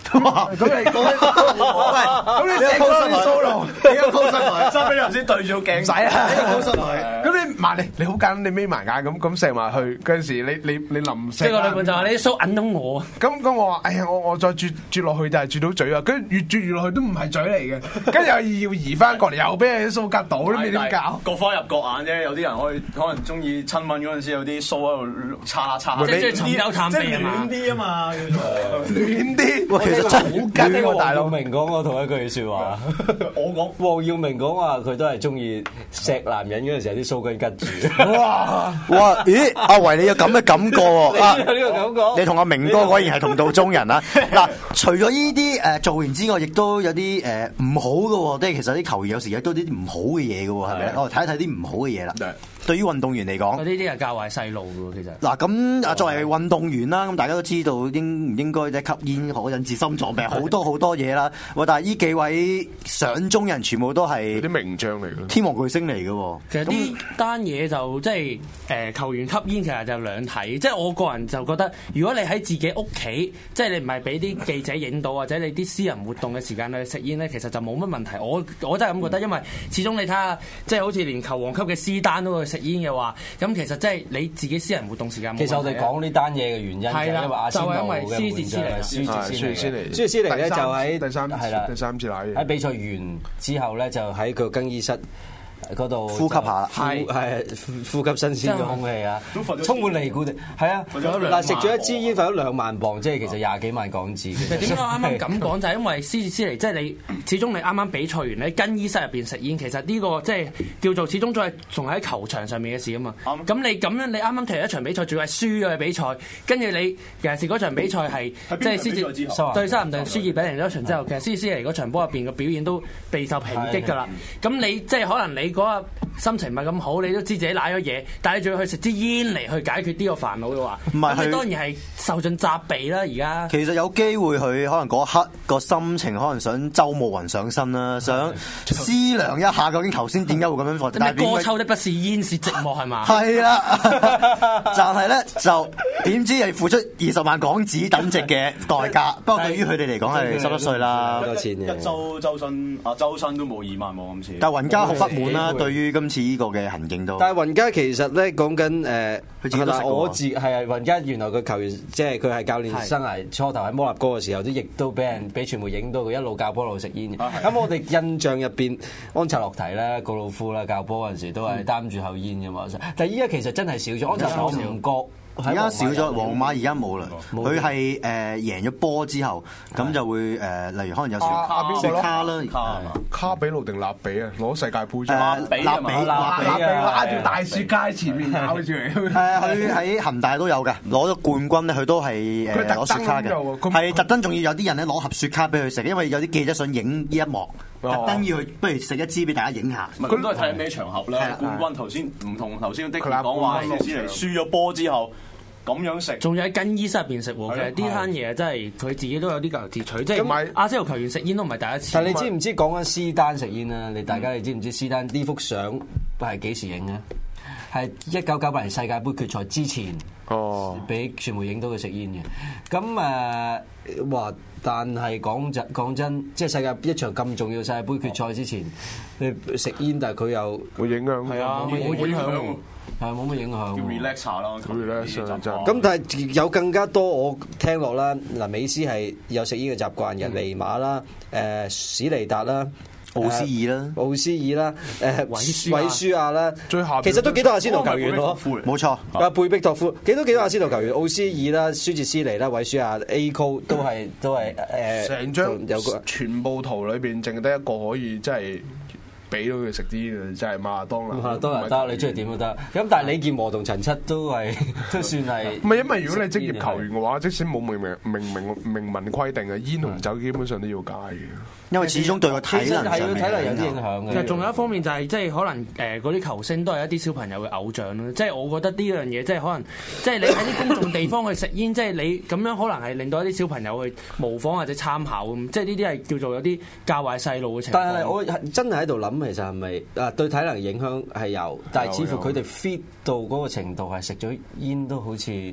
咁你咁你成個 solo， 你而家高身台，揸俾你頭先對住鏡， 唔使啊， 高身台。 咁你埋你你好簡單，你眯埋眼咁咁射埋去嗰陣時，你你你臨即係個女伴就話你啲鬚揞到我啊！ 咁咁我話，哎呀，我我再啜啜落去就係啜到嘴啊！跟住越啜越落去都唔係嘴嚟嘅，跟住又要移翻過嚟，又俾你啲鬚夾到，都唔知點搞。 各花入各眼啫，有啲人可以可能中意親吻嗰陣時有啲鬚喺度擦擦， 即係尋幽探秘啊嘛， 暖啲啊嘛， 暖啲。 哇，其實真係好緊喎，大佬。 黃耀明講過同一句説話， 我講黃耀明講話佢都係中意錫男人嗰陣時有啲鬚根吉住。 哇哇！咦，阿維你有咁嘅感覺喎？啊， 有呢個感覺。 你同阿明哥果然係同道中人啦。嗱，除咗呢啲誒做完之外，亦都有啲誒唔好嘅喎。即係其實啲球員有時亦都有啲唔好嘅嘢嘅喎，係咪？我睇一睇啲唔好嘅嘢啦。對於運動員嚟講， 呢啲係教壞細路嘅喎，其實。 嗱咁啊，作為運動員啦，咁大家都知道應唔應該即係吸煙可引致心臟病，好多好多嘢啦。哇！但係呢幾位上中人全部都係啲名將嚟嘅， 天王巨星嚟嘅喎。 其實呢單嘢就即係誒球員吸煙，其實就兩睇。即係我個人就覺得，如果你喺自己屋企，即係你唔係俾啲記者影到，或者你啲私人活動嘅時間去食煙咧，其實就冇乜問題。我我真係咁覺得，因為始終你睇下，即係好似連球王級嘅斯丹都去食煙嘅話，咁其實即係你自己私人活動時間冇問題。 其實我哋講呢單嘢嘅原因就係因為阿仙奴嘅就係因為施治斯尼， 施治斯尼， 施施治斯尼咧就喺第三係啦， 第三次瀨嘢喺比賽完之後咧，就喺個更衣室嗰度呼吸下， 係係呼吸新鮮嘅空氣啊，充滿尼古丁，係啊，嗱食咗一支煙，罰咗兩萬磅，即係其實廿幾萬港紙。 其實點解我啱啱咁講就係因為施治斯尼，即係你始終你啱啱比賽完喺更衣室入邊食煙，其實呢個即係叫做始終都係仲喺球場上面嘅事啊嘛。咁你咁樣你啱啱踢一場比賽，仲係輸咗嘅比賽，跟住你尤其是嗰場比賽係即係施治對西南頓輸二比零嗰場之後，其實施治斯尼嗰場波入邊嘅表現都備受抨擊㗎啦。咁你即係可能你嗰日心情唔係咁好，你都知自己賴咗嘢，但係你仲要去食支煙嚟去解決呢個煩惱嘅話，咁你當然係受盡責備啦。而家其實有機會佢可能嗰一刻個心情可能想周慕雲上身啦，想思量一下究竟頭先點解會咁樣做。 但係歌抽的不是煙是寂寞係嘛？ 係啦，但係咧就點知係付出二十萬港紙等值嘅代價。不過對於佢哋嚟講係濕濕碎啦， 好多錢嘅。 一周周薪啊，周薪都冇二萬喎今次。 但係雲家好不滿啦，對於今次呢個嘅行徑都。 但係雲家其實咧講緊誒， 佢自己都食過我自係啊，雲家原來個球員即係佢係教練生涯初頭喺摩納哥嘅時候，都亦都俾人俾傳媒影到佢一路教波一路食煙嘅。咁我哋印象入邊，安察洛提咧、告魯夫啦教波嗰陣時都係擔住口煙嘅嘛。但係依家其實真係少咗，安察洛提唔覺。 而家少咗，皇馬而家冇啦。佢係誒贏咗波之後，咁就會誒，例如可能有時雪卡啦， 卡比路定納比啊，攞世界盃啫。 納比納比納比拉住大雪茄喺前面咬住嚟。 係啊，佢喺恒大都有嘅，攞咗冠軍咧，佢都係誒攞雪卡嘅。係特登仲要有啲人咧攞盒雪卡俾佢食，因為有啲記者想影呢一幕，特登要去，不如食一支俾大家影下。 咁都係睇咩場合啦。冠軍頭先唔同頭先的確講話，施治斯尼輸咗波之後。咁樣食， 仲要喺更衣室入邊食喎。其實呢單嘢真係佢自己都有啲咎由自取，即係阿仙奴球員食煙都唔係第一次。 但係你知唔知講緊斯丹食煙啊？你大家你知唔知斯丹呢幅相係幾時影嘅？係一九九八年世界盃決賽之前，哦，俾傳媒影到佢食煙嘅。咁誒話，但係講真講真，即係世界一場咁重要世界盃決賽之前，你食煙，但係佢又會影響， 係啊，冇影響。 係冇乜影響， 叫 relax 下咯，relax 咁但係有更加多我聽落啦，嗱，美斯係有食煙嘅習慣嘅，尼馬啦，誒史尼達啦， 奧斯爾啦， 奧斯爾啦，誒韋韋舒亞啦， 最下其實都幾多阿仙奴球員咯， 冇錯， 啊貝碧托夫幾多幾多阿仙奴球員，奧斯爾啦，舒治斯尼啦，韋舒亞 A-Co 都係都係誒， 成張有個全部圖裏邊淨係得一個可以即係。俾到佢食啲嘅，就係馬拉當啦。馬拉當又得， 你中意點都得。咁但係李健和同陳七都係都算係。 唔係因為如果你職業球員嘅話，即使冇明明明明明文規定嘅煙同酒基本上都要戒嘅。 因為始終對個體能上面體能有啲影響嘅。 其實仲有一方面就係即係可能誒嗰啲球星都係一啲小朋友嘅偶像咯。即係我覺得呢樣嘢即係可能即係你喺啲公眾地方去食煙，即係你咁樣可能係令到一啲小朋友去模仿或者參考咁。即係呢啲係叫做有啲教壞細路嘅情況。 但係我真係喺度諗。其實係咪啊？對體能影響係有，但係似乎佢哋 fit 到嗰個程度係食咗煙都好似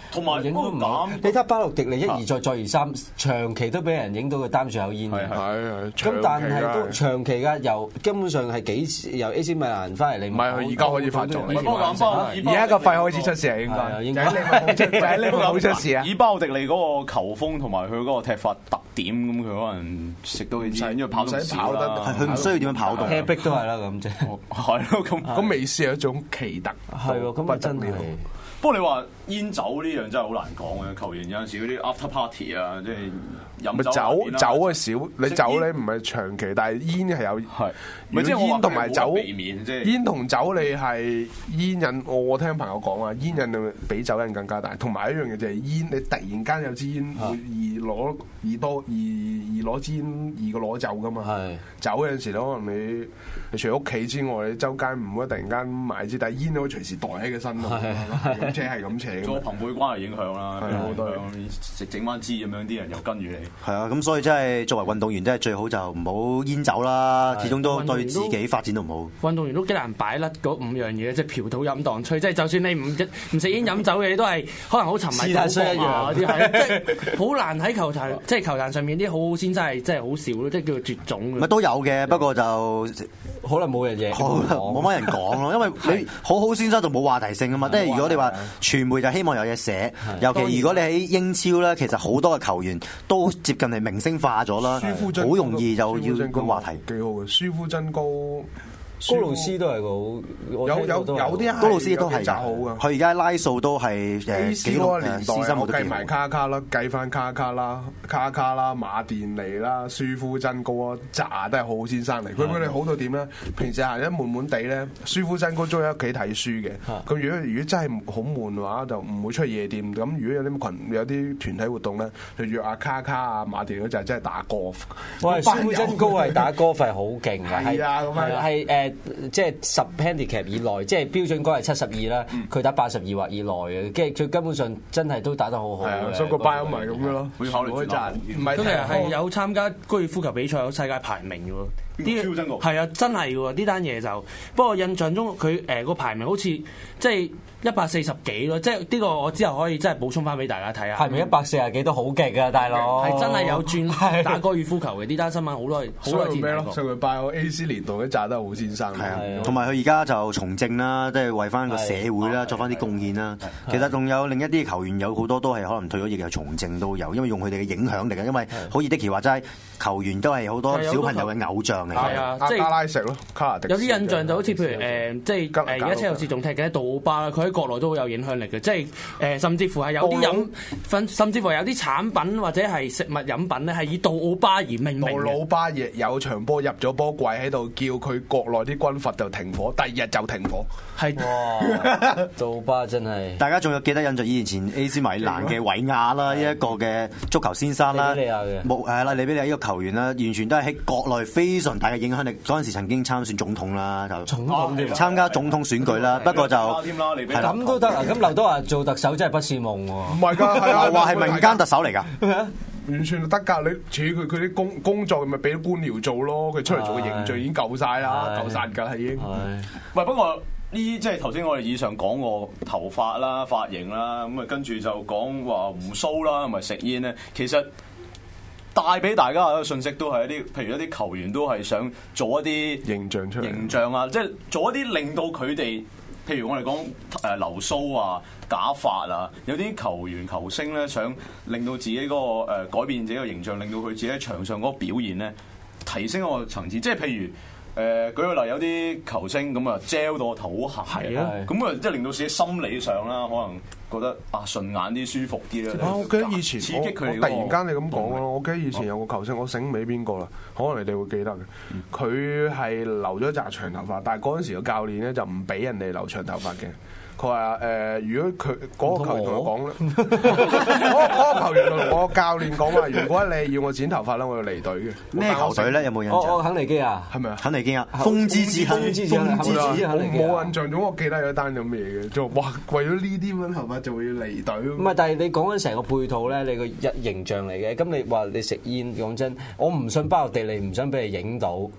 同埋影都唔咁好。你睇巴洛迪利一而再再而三，長期都俾人影到佢擔住口煙嘅。 係係。 咁但係都長期㗎，由根本上係幾時由 A C 米蘭翻嚟你唔係佢而家開始發作， 而家個肺開始出事啊，應該。 應該就係呢個好出事啊！ 以巴洛迪利嗰個球風同埋佢嗰個踢法特點，咁佢可能食到幾支，因為跑動少啦， 佢唔需要點樣跑動， 踢逼都係啦咁啫。 係咯，咁咁美斯係一種奇特， 係喎，咁啊真係。 不過你話煙酒呢樣真係好難講嘅，球員有陣時嗰啲 after party 啊，即係飲酒酒酒嘅少，你酒咧唔係長期，但係煙係有係。咪即係煙同埋酒，煙同酒你係煙癮。我聽朋友講啊，煙癮比酒癮更加大。同埋一樣嘢就係煙，你突然間有支煙會易攞易多易易攞支煙易過攞酒噶嘛。係酒有陣時咧，可能你你除咗屋企之外，你周街唔會突然間買支，但係煙你可以隨時袋喺個身度。咁扯係咁扯。做朋輩關係影響啦，好多食整翻支咁樣，啲人又跟住你。 係啊，咁所以真係作為運動員，真係最好就唔好煙酒啦，始終都對自己發展都唔好。 運動員都幾難擺甩嗰五樣嘢，即係嫖賭飲蕩吹，即係就算你唔唔食煙飲酒嘅，你都係可能好沉迷賭博啊嗰啲係，即係好難喺球壇，即係球壇上面啲好好先生係真係好少咯，即係叫做絕種。 乜都有嘅，不過就可能冇人嘢， 冇乜人講咯，因為你好好先生就冇話題性啊嘛。即係如果你話傳媒就希望有嘢寫，尤其如果你喺英超咧，其實好多嘅球員都接近係明星化咗啦，好容易就要個話題。 幾好嘅，舒夫真高。 高路斯都係個好， 有有有啲高路斯都係就好嘅。 佢而家拉數都係誒幾多年代，我計埋卡卡啦，計翻卡卡啦、卡卡啦、馬甸尼啦、舒夫真高啊，渣都係好好先生嚟。佢佢哋好到點咧？平時行一悶悶地咧，舒夫真高中意喺屋企睇書嘅。咁如果如果真係好悶嘅話，就唔會出夜店。咁如果有啲群有啲團體活動咧，就約阿卡卡啊、馬甸尼就真係打 golf。 喂，舒夫真高係打 golf 係好勁嘅， 係啊，咁係係誒。即係十 handicap 以內，即係標準杆係七十二啦，佢打八十二或以內嘅，跟住佢根本上真係都打得好好。 係啊，所以個班咪咁樣咯，會考慮轉賺。唔係， 佢哋係有參加高爾夫球比賽，有世界排名嘅喎。啲係啊，真係喎！呢單嘢就不過印象中佢誒個排名好似即係一百四十幾咯，即係呢個我之後可以真係補充翻俾大家睇下。 係咪一百四十幾都好勁啊，大佬？ 係真係有轉打高爾夫球嘅呢單新聞好耐好耐前咩咯？上佢拜我 A C 年代都炸得好先生。 係啊，同埋佢而家就從政啦，即係為翻個社會啦，作翻啲貢獻啦。其實仲有另一啲球員有好多都係可能退咗役又從政都有，因為用佢哋嘅影響力啊。因為好似迪奇話齋，球員都係好多小朋友嘅偶像嚟嘅。 係啊，即係。 卡拉食咯，卡拉迪有啲印象就好似譬如誒，即係誒而家車路士仲踢緊杜奧巴啦，佢喺國內都好有影響力嘅，即係誒甚至乎係有啲飲，甚甚至乎有啲產品或者係食物飲品咧，係以杜奧巴而命名嘅。杜奧巴亦有場波入咗波，跪喺度叫佢國內啲軍閥就停火，第二日就停火。 係哇，杜奧巴真係。 大家仲有記得印象以前 A C 米蘭嘅韋亞啦，呢一個嘅足球先生啦，冇係啦，利比利亞呢個球員啦，完全都係喺國內非常大嘅影響力。嗰陣時曾經參選總統啦，就總統參加總統選舉啦。不過就係咁都得啊！咁劉德華做特首真係不是夢喎。 唔係㗎，係啊， 話係民間特首嚟㗎。 完全得㗎，你處佢佢啲工工作咪俾啲官僚做咯，佢出嚟做嘅形象已經夠晒啦，夠晒㗎啦已經。 唔係不過呢，即係頭先我哋以上講過頭髮啦、髮型啦，咁啊跟住就講話鬍鬚啦，同埋食煙咧，其實。帶俾大家嘅信息都係一啲，譬如一啲球員都係想做一啲形象出嚟， 形象啊，即係做一啲令到佢哋，譬如我哋講誒留鬚啊、假髮啊，有啲球員球星咧想令到自己嗰、嗰個、呃、改變自己嘅形象，令到佢自己喺場上嗰個表現咧提升一個層次，即係譬如。誒、呃、舉個例，有啲球星咁啊 gel 到個頭好痕嘅，咁啊即係令到自己心理上啦，可能覺得啊順眼啲、舒服啲咧。 我記得以前刺激佢， 突然間你咁講咯，我記得以前有個球星，我醒唔起邊個啦，可能你哋會記得嘅。佢係留咗紮長頭髮，但係嗰陣時個教練咧就唔俾人哋留長頭髮嘅。佢話誒，如果佢嗰個球員同我講咧，嗰嗰個球員同我教練講話，如果你要我剪頭髮咧，我要離隊嘅。 咩球隊咧？有冇印象？ 哦，肯尼基啊， 係咪啊？ 肯尼基啊，風之子，風之子，風之子， 冇印象中，我記得有一單咁嘅嘢嘅，就哇為咗呢啲咁樣頭髮就會要離隊。 唔係，但係你講緊成個配套咧，你個一形象嚟嘅。咁你話你食煙，講真，我唔信巴洛地利唔想俾你影到。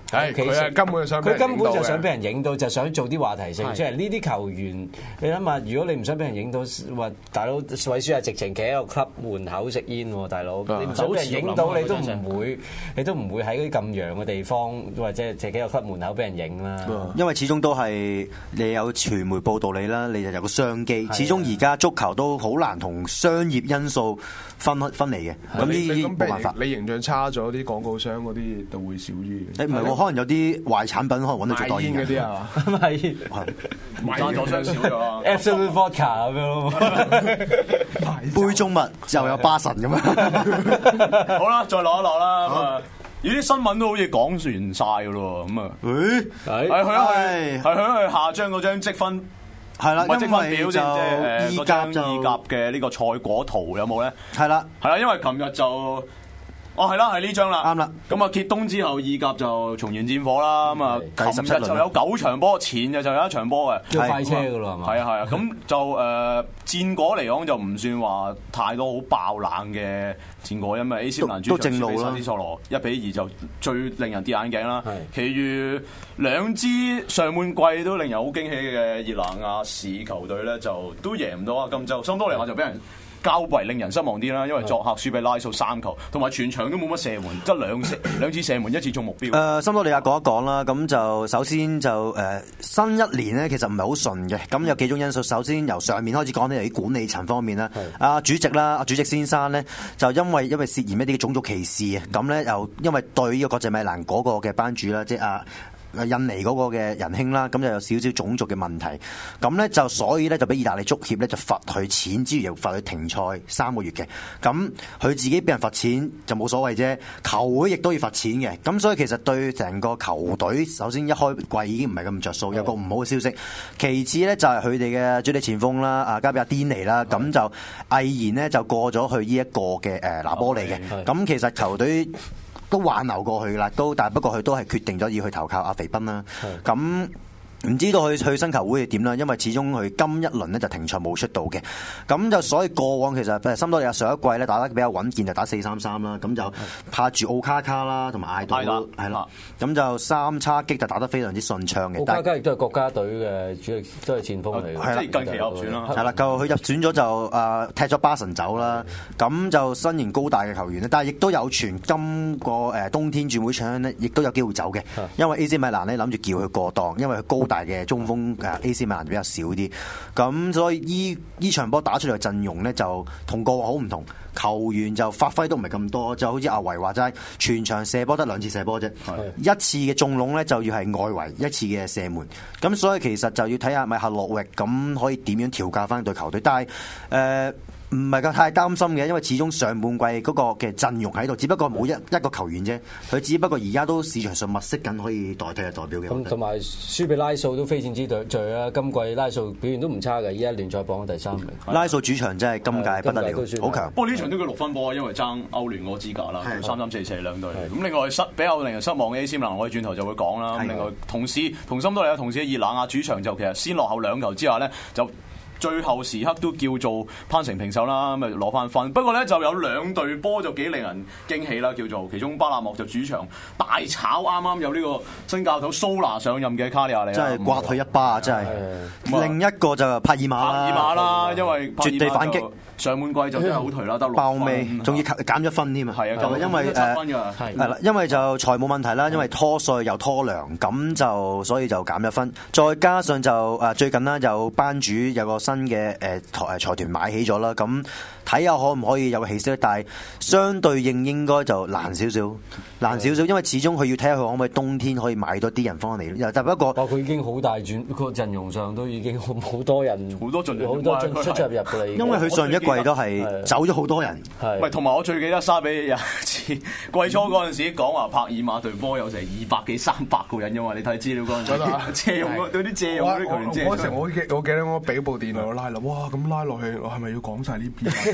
係佢係根本就想佢根本就想俾人影到，就想做啲話題性出嚟。呢啲球員，你諗下，如果你唔想俾人影到，話大佬韋書係直情企喺個 club 門口食煙喎，大佬，你唔想俾人影到，你都唔會，你都唔會喺嗰啲咁陽嘅地方，或者自己個 club 門口俾人影啦。 因為始終都係你有傳媒報道你啦，你就有個商機。始終而家足球都好難同商業因素分分離嘅。咁呢啲冇辦法。 你形象差咗，啲廣告商嗰啲就會少啲。 誒唔係喎，可能有啲壞產品可能揾到做代言嗰啲啊， 係賣贊助商少咗 Absolute Vodka 咁樣咯， 杯中物就有巴神咁樣。 好啦，再落一落啦。咁啊，呢啲新聞都好似講完晒噶咯，咁啊， 誒係係去一去，係去一去下張嗰張積分。 係啦， 積分表先，即係係誒嗰張意甲嘅呢個賽果圖有冇咧？ 係啦， 係啦，因為琴日就哦係啦，係呢張啦， 啱啦。 咁啊揭冬之後，意甲就重燃戰火啦。咁啊，琴日就有九場波，前日就有一場波嘅， 叫快車噶咯係嘛？ 係啊係啊，咁就誒戰果嚟講就唔算話太多好爆冷嘅戰果，因為 A C 米蘭主場輸俾薩斯索羅一比二就最令人跌眼鏡啦。其餘兩支上半季都令人好驚喜嘅熱那亞市球隊咧，就都贏唔到啊金州。森多利亞就俾人較為令人失望啲啦，因為作客輸俾拉素三球，同埋全場都冇乜射門，得兩射兩次射門，一次中目標。誒、 呃，森多利亞講一講啦，咁就首先就誒、呃、新一年咧，其實唔係好順嘅，咁有幾種因素。首先由上面開始講咧，由啲管理層方面啦，阿、啊、主席啦，阿主席先生咧，就因為因為涉嫌一啲嘅種族歧視啊，咁咧又因為對呢個國際米蘭嗰個嘅班主啦，即係阿。印尼嗰個嘅仁兄啦，咁就有少少種族嘅問題，咁咧就所以咧就俾意大利足協咧就罰佢錢之餘，又罰佢停賽三個月嘅。咁佢自己俾人罰錢就冇所謂啫，球會亦都要罰錢嘅。咁所以其實對成個球隊，首先一開季已經唔係咁着數，有個唔好嘅消息。其次咧就係佢哋嘅主力前鋒啦，啊加比亞甸尼啦，咁就毅然咧就過咗去呢一個嘅誒拿波利嘅。咁其實球隊都挽留過去啦，都但係不過佢都係決定咗要去投靠阿肥賓啦。咁唔知道佢去新球會係點啦，因為始終佢今一輪咧就停賽冇出到嘅，咁就所以過往其實誒森多利亞上一季咧打得比較穩健，就打四三三啦，咁就拍住奧卡卡啦同埋艾杜係啦，咁就三叉戟就打得非常之順暢嘅。 奧卡卡亦都係國家隊嘅主力，都係前鋒嚟嘅， 即係近期入選啦。 係啦，就佢入選咗就誒踢咗巴神走啦，咁就身形高大嘅球員咧，但係亦都有傳今個誒冬天轉會窗咧，亦都有機會走嘅，因為 A C 米蘭咧諗住叫佢過檔，因為佢高大嘅中鋒誒 A C 米蘭比較少啲，咁所以依依場波打出嚟嘅陣容咧就同過往好唔同，球員就發揮都唔係咁多，就好似阿維話齋，全場射波得兩次射波啫，一次嘅中籠咧就要係外圍，一次嘅射門，咁所以其實就要睇下米夏洛域咁可以點樣調教翻隊球隊，但係誒。呃唔係咁太擔心嘅，因為始終上半季嗰個嘅陣容喺度，只不過冇一一個球員啫。佢只不過而家都市場上物色緊可以代替嘅代表嘅。 咁同埋輸俾拉素都非戰之隊罪啦。今季拉素表現都唔差嘅，依家聯賽榜第三名。 拉素主場真係今屆不得了，好強。 不過呢場都叫六分波，因為爭歐聯嗰個資格啦，三三四四兩隊。咁另外失比較令人失望嘅 A C 米蘭，我哋轉頭就會講啦。咁另外同時同心都嚟，同時嘅熱那亞主場就其實先落後兩球之下呢，就最後時刻都叫做攀成平手啦，咁咪攞翻分。不過咧就有兩隊波就幾令人驚喜啦，叫做其中巴勒莫就主場大炒啱啱有呢個新教頭蘇拿上任嘅卡利亞利， 真係刮佢一巴啊！真係。另一個就帕爾馬啦， 帕爾馬啦，因為絕地反擊。 上半季就真係好頹啦，得六分， 爆尾，仲要減咗分添啊！ 係啊， 因為誒係啦，因為就財務問題啦，因為拖稅又拖糧，咁就所以就減咗分。再加上就誒最近啦，有班主有個新嘅誒財財團買起咗啦，咁睇下可唔可以有個起色，但係相對應應該就難少少，難少少，因為始終佢要睇下佢可唔可以冬天可以買多啲人翻嚟。又但不過， 佢已經好大轉，個陣容上都已經好多人， 好多進好多進出出入入嘅啦。 因為佢上一季都係走咗好多人， 喂，同埋我最記得沙比有一次季初嗰陣時講話帕爾馬隊波有成二百幾三百個人，因為你睇資料嗰陣時，借用嗰啲借用嗰啲球員借。 嗰時我記我記得我俾部電腦拉落，哇！咁拉落去，我係咪要講晒呢邊？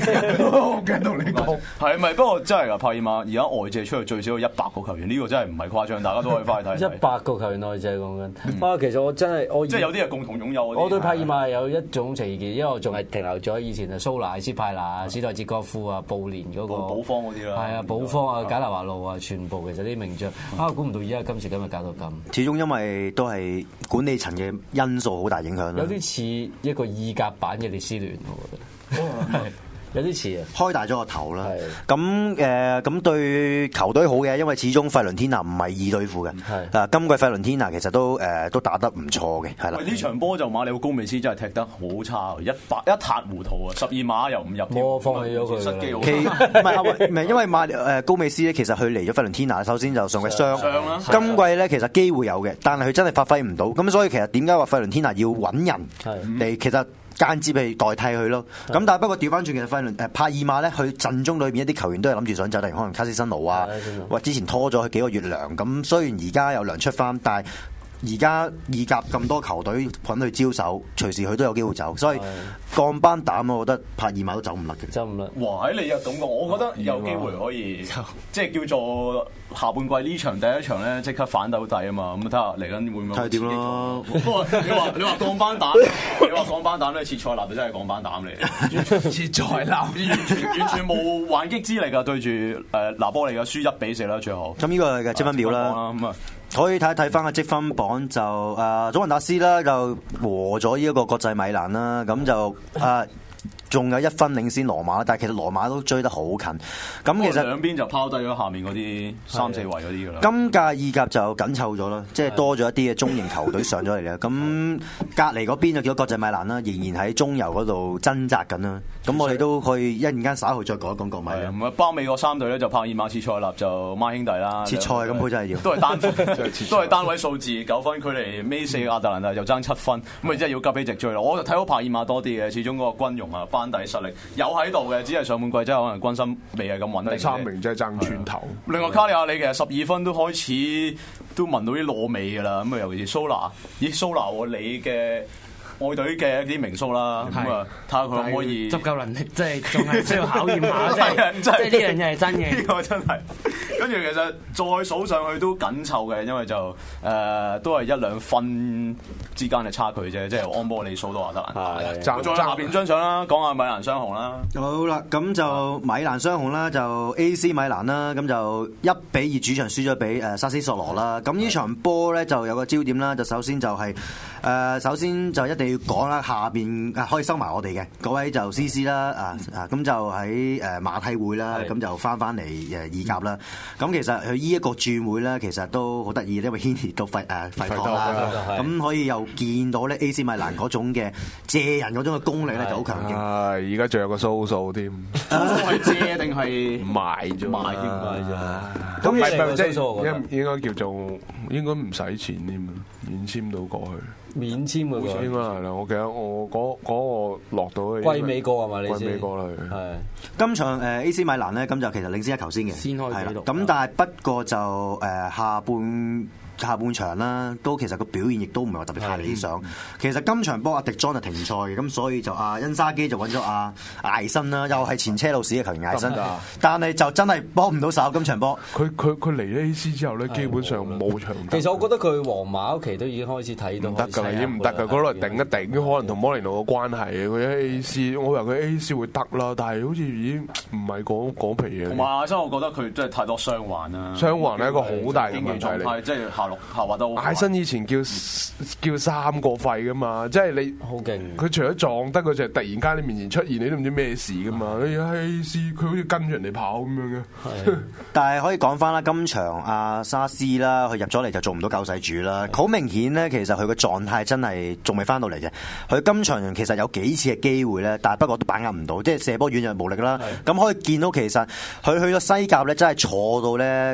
我驚同你講， 係咪？不過真係㗎，帕爾馬而家外借出去最少有一百個球員，呢、這個真係唔係誇張，大家都可以翻去睇。 一百個球員外借講緊，啊，其實我真係我即係有啲係共同擁有。 我對帕爾馬有一種情結，因為我仲係停留咗以前啊蘇拿、斯派拿、史代哲哥夫啊、布連嗰、那個保方嗰啲啦。 係啊，保方啊、簡拿華路啊，全部其實啲名將啊，估唔到而家今時今日搞到咁。 始終因為都係管理層嘅因素好大影響啦。 有啲似一個意甲版嘅列斯聯，我覺得。有啲似啊， 開大咗個頭啦。咁誒咁對球隊好嘅，因為始終費倫天拿唔係易對付嘅。係啊，今季費倫天拿其實都誒、呃、都打得唔錯嘅，係啦。 呢場波就馬里奧高美斯真係踢得好差，一百一塌糊塗啊！十二碼又唔入， 我放棄咗佢。 失機唔係唔係，因為馬誒高美斯咧，其實佢嚟咗費倫天拿，首先就上季傷。今季咧其實機會有嘅，但係佢真係發揮唔到。咁所以其實點解話費倫天拿要揾人嚟？其實間接係代替佢咯，咁但係不過調翻轉，其實費倫誒帕爾馬咧，佢陣中裏邊一啲球員都係諗住想走，例如可能卡斯辛奴啊，或之前拖咗佢幾個月糧，咁雖然而家有糧出翻，但係而家意甲咁多球隊揾佢招手，隨時佢都有機會走，所以降班膽，我覺得帕爾馬都走唔甩嘅， 走唔甩。 哇！喺你又咁講，我覺得有機會可以，即係叫做下半季呢場第一場咧，即刻反斗底啊嘛！咁睇下嚟緊會唔會？ 睇點咯？ 不過你話你話降班膽，你話降班膽咧，切塞納就真係降班膽嚟， 切塞納完全完全冇還擊之力啊！對住誒拿波利嘅輸一比四啦，最後。 咁呢個嘅積分表啦， 咁啊。 可以睇一睇翻個積分榜就誒、呃、祖雲達斯啦，就和咗呢一個國際米蘭啦，咁就誒仲、呃、有一分領先羅馬，但係其實羅馬都追得好近。咁其實兩邊就拋低咗下面嗰啲三四位嗰啲㗎啦。 今屆意甲就緊湊咗啦，即係多咗一啲嘅中型球隊上咗嚟啦。咁隔離嗰邊就叫國際米蘭啦，仍然喺中游嗰度掙扎緊啦。咁我哋都可以一陣間稍後再講一講國米啦。 咁啊，包尾嗰三隊咧就帕爾馬、切塞納就孖兄弟啦。 切賽咁佢真係要， 都係單都係單位數字九分，距離尾四亞特蘭大又爭七分，咁咪真係要急起直追啦。我就睇好帕爾馬多啲嘅，始終嗰個軍容啊、班底實力有喺度嘅，只係上半季真係可能軍心未係咁穩定。 第三名真係爭穿頭。 另外卡利亞里其實十二分都開始都聞到啲攞味㗎啦，咁啊尤其是蘇拿，咦蘇拿喎你嘅愛隊嘅一啲名宿啦，咁啊睇下佢可唔可以執夠能力，即係仲係需要考驗下，即係即係呢樣嘢係真嘅。 呢個真係，跟住其實再數上去都緊湊嘅，因為就誒、呃、都係一兩分之間嘅差距啫，即係安波你數到話得啦。再下邊張相啦，講下米蘭雙雄啦。 好啦，咁就米蘭雙雄啦，就 A C 米蘭啦，咁就一比二主場輸咗俾誒沙斯索羅啦。咁呢場波咧就有個焦點啦，就首先就係、是、誒、呃、首先就一定要講啦，下邊可以收埋我哋嘅嗰位就 C C 啦，啊啊咁就喺誒馬體會啦，咁就翻翻嚟誒意甲啦。咁其實佢呢一個轉會咧，其實都好得意，因為牽連到費誒費托啦。咁可以又見到咧 A C 米蘭嗰種嘅借人嗰種嘅功力咧，就好強勁。 而家仲有個蘇數添， 係借定係賣啫？ 賣添㗎咋？ 咁唔係即係應應該叫做應該唔使錢添，免簽到過去。 免簽嗰個應該係啦，我記得我嗰嗰個落到去歸美國係嘛？你歸美國啦， 係今場誒 A C 米蘭咧，咁就其實領先一球先嘅， 先開紀錄。 咁但係不過就誒下半。下半場啦，都其實個表現亦都唔係話特別太理想。其實今場波阿迪莊就停賽嘅，咁所以就阿恩沙基就揾咗阿艾森啦，又係前車路士嘅球員艾森，但係就真係幫唔到手今場波。 佢佢佢嚟咗 A C 之後咧，基本上冇場。 其實我覺得佢皇馬嗰期都已經開始睇到唔得㗎啦，已經唔得㗎。嗰度頂一頂，可能同摩連奴嘅關係。佢喺 A C，我以為佢 A C 會得啦，但係好似已經唔係講講皮嘢。 同埋艾森，我覺得佢真係太多傷患啦。 傷患係一個好大嘅問題嚟， 即係下落下滑得好。 艾森以前叫叫三個肺㗎嘛，即係你好勁。 佢除咗撞得，佢就突然間你面前出現，你都唔知咩事㗎嘛。你喺 A C，佢好似跟住人哋跑咁樣嘅。 但係可以講翻啦，今場阿沙斯啦，佢入咗嚟就做唔到救世主啦。好明顯咧，其實佢個狀態真係仲未翻到嚟嘅。佢今場其實有幾次嘅機會咧，但係不過都把握唔到，即係射波遠就無力啦。咁可以見到其實佢去到西甲咧，真係坐到咧。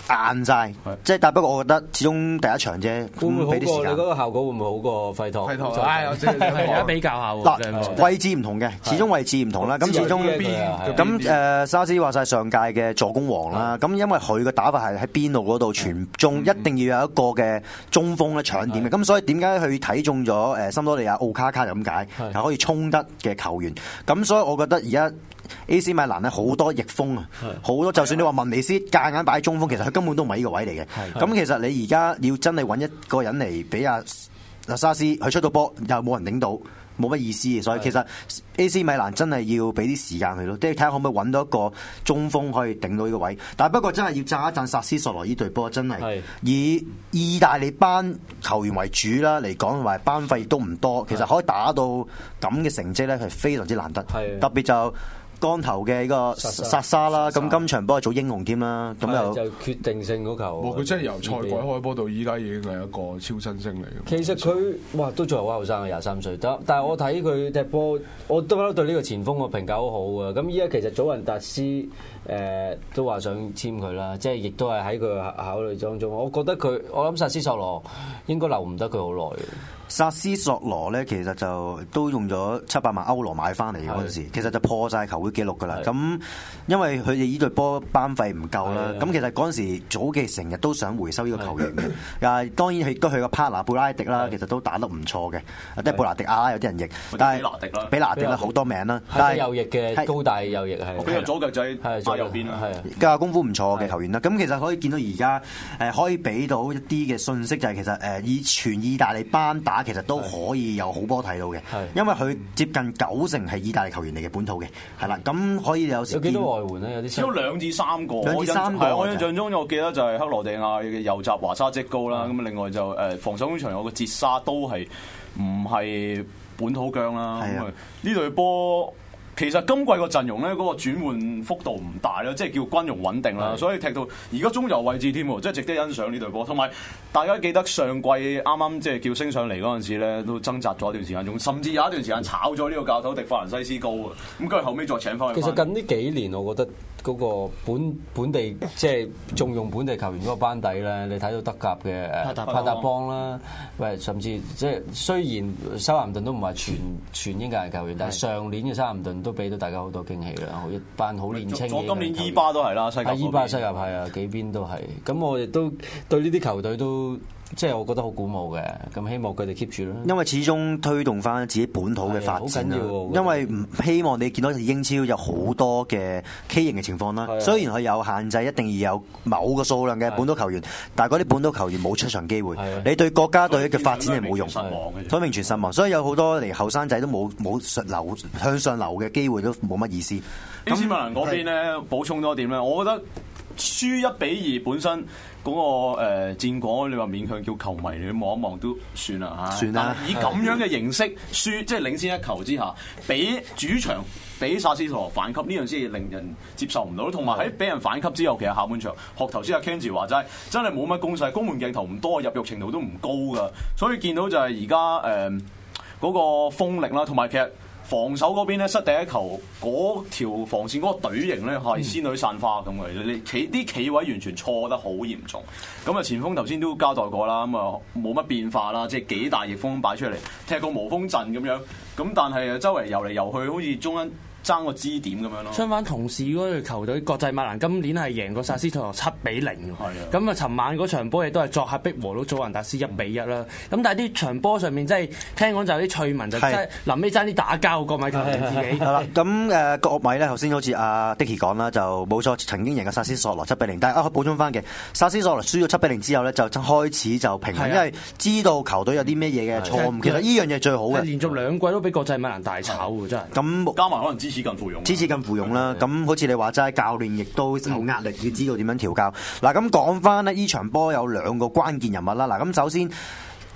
硬晒，即係但不過我覺得始終第一場啫， 會唔會好過你嗰俾啲時間個效果會唔會好過費托？ 費托，唉，我知而家比較下喎。 嗱，位置唔同嘅，始終位置唔同啦。咁始終咁誒，沙斯話晒上屆嘅助攻王啦。咁因為佢嘅打法係喺邊路嗰度傳中，一定要有一個嘅中鋒咧搶點嘅。咁所以點解佢睇中咗誒森多利亞奧卡卡咁解，係可以衝得嘅球員。咁所以我覺得而家 A C 米蘭咧好多翼鋒啊，好多就算你話文尼斯夾硬擺中鋒，其實佢根本都唔係呢個位嚟嘅。咁其實你而家要真係揾一個人嚟俾阿阿沙斯，佢出到波又冇人頂到，冇乜意思嘅。所以其實 A C 米蘭真係要俾啲時間佢咯，即係睇下可唔可以揾到一個中鋒可以頂到呢個位。但係不過真係要讚一讚薩斯索羅呢隊波，真係以意大利班球員為主啦嚟講，話班費亦都唔多，其實可以打到咁嘅成績咧係非常之難得，特別就光頭嘅呢個薩沙啦，咁今場波係做英雄添啦，咁又就決定性嗰球。 佢真係由賽季開波到依家已經係一個超新星嚟嘅。 其實佢哇都仲係好後生嘅，廿三歲。但但係我睇佢踢波，我都對呢個前鋒個評價好好啊。咁依家其實祖雲達斯誒、呃、都話想簽佢啦，即係亦都係喺佢考慮當中。我覺得佢，我諗薩斯索羅應該留唔得佢好耐。 薩斯索羅咧，其實就都用咗七百萬歐羅買翻嚟嗰陣時，其實就破晒球會紀錄噶啦。咁因為佢哋呢隊波班費唔夠啦，咁其實嗰陣時早期成日都想回收呢個球員嘅。但係當然亦都佢個 partner 布拉迪啦，其實都打得唔錯嘅，即係布拿迪亞有啲人譯，但係比拿迪啦，比拿迪啦好多名啦， 但係右翼嘅高大右翼係， 比較左腳仔打右邊啦， 係功夫唔錯嘅球員啦。咁其實可以見到而家誒可以俾到一啲嘅信息，就係其實誒以全意大利班打。其實都可以有好波睇到嘅，因為佢接近九成係意大利球員嚟嘅本土嘅，係啦，咁可以有時有幾多外援咧？有啲都兩至三個， 兩至三個。 我印象中我記得就係克羅地亞嘅右閘華沙積高啦，咁另外就誒防守中場有個捷沙都係唔係本土將啦。咁啊呢隊波。其實今季個陣容咧，嗰個轉換幅度唔大啦，即係叫軍容穩定啦，所以踢到而家中游位置添，即係值得欣賞呢隊波。同埋大家記得上季啱啱即係叫升上嚟嗰陣時咧，都掙扎咗一段時間，仲甚至有一段時間炒咗呢個教頭迪法蘭西斯高啊，咁跟住後尾再請翻佢。 其實近呢幾年，我覺得嗰個本本地即係重用本地球員嗰個班底咧，你睇到德甲嘅誒帕達邦啦，喂，甚至即係雖然修咸頓都唔係全全英格蘭球員，但係上年嘅修咸頓都俾到大家好多驚喜啦，一班好年輕嘅。 今年伊巴都係啦，西甲。 伊巴西甲係啊，幾邊都係。咁我亦都對呢啲球隊都即係我覺得好鼓舞嘅。咁希望佢哋 keep 住啦。 因為始終推動翻自己本土嘅發展啦。因為唔希望你見到英超有好多嘅畸形嘅情況啦。雖然佢有限制，一定要有某個數量嘅本土球員，但係嗰啲本土球員冇出場機會，你對國家隊嘅發展係冇用。所以名存實亡，所以有好多嚟後生仔都冇冇流向上流嘅機會都冇乜意思。 A C 米蘭嗰邊咧補充多點咧，我覺得輸一比二本身嗰、那個誒、呃、戰果，你話勉強叫球迷你望一望都算啦嚇。算啦，以咁樣嘅形式輸，即係領先一球之下，俾主場俾薩斯索羅反擊呢樣先係令人接受唔到。同埋喺俾人反擊之後，其實下半場學頭先阿 Kenji 話齋，真係冇乜攻勢，攻門鏡頭唔多，入肉程度都唔高噶。所以見到就係而家誒嗰個鋒力啦，同埋其實。防守嗰邊咧失第一球，嗰條防線嗰個隊形咧係仙女散花咁嘅，你企啲企位完全錯得好嚴重。咁啊前鋒頭先都交代過啦，咁啊冇乜變化啦，即係幾大翼鋒擺出嚟踢個無鋒陣咁樣，咁但係周圍遊嚟遊去，好似中間爭個支點咁樣咯。相反同事嗰隊球隊國際米蘭今年係贏過薩斯托羅七比零。係啊。咁啊，尋晚嗰場波亦都係作客逼和到祖雲達斯一比一啦。咁但係啲場波上面真係聽講就有啲趣聞，就真係臨尾爭啲打交，國米球員自己。係啦。 咁誒國米咧，頭先好似阿 Dicky 講啦，就冇錯曾經贏過薩斯索羅七比零，但係啊補充翻嘅，薩斯索羅輸咗七比零之後咧，就開始就平衡，因為知道球隊有啲咩嘢嘅錯誤。其實呢樣嘢最好嘅。 連續兩季都俾國際米蘭大炒喎，真係。 咁加埋可能支持近附庸， 支持近附庸啦。咁好似你話齋，教練亦都有壓力，要知道點樣調教。嗱，咁講翻呢，呢場波有兩個關鍵人物啦。嗱，咁首先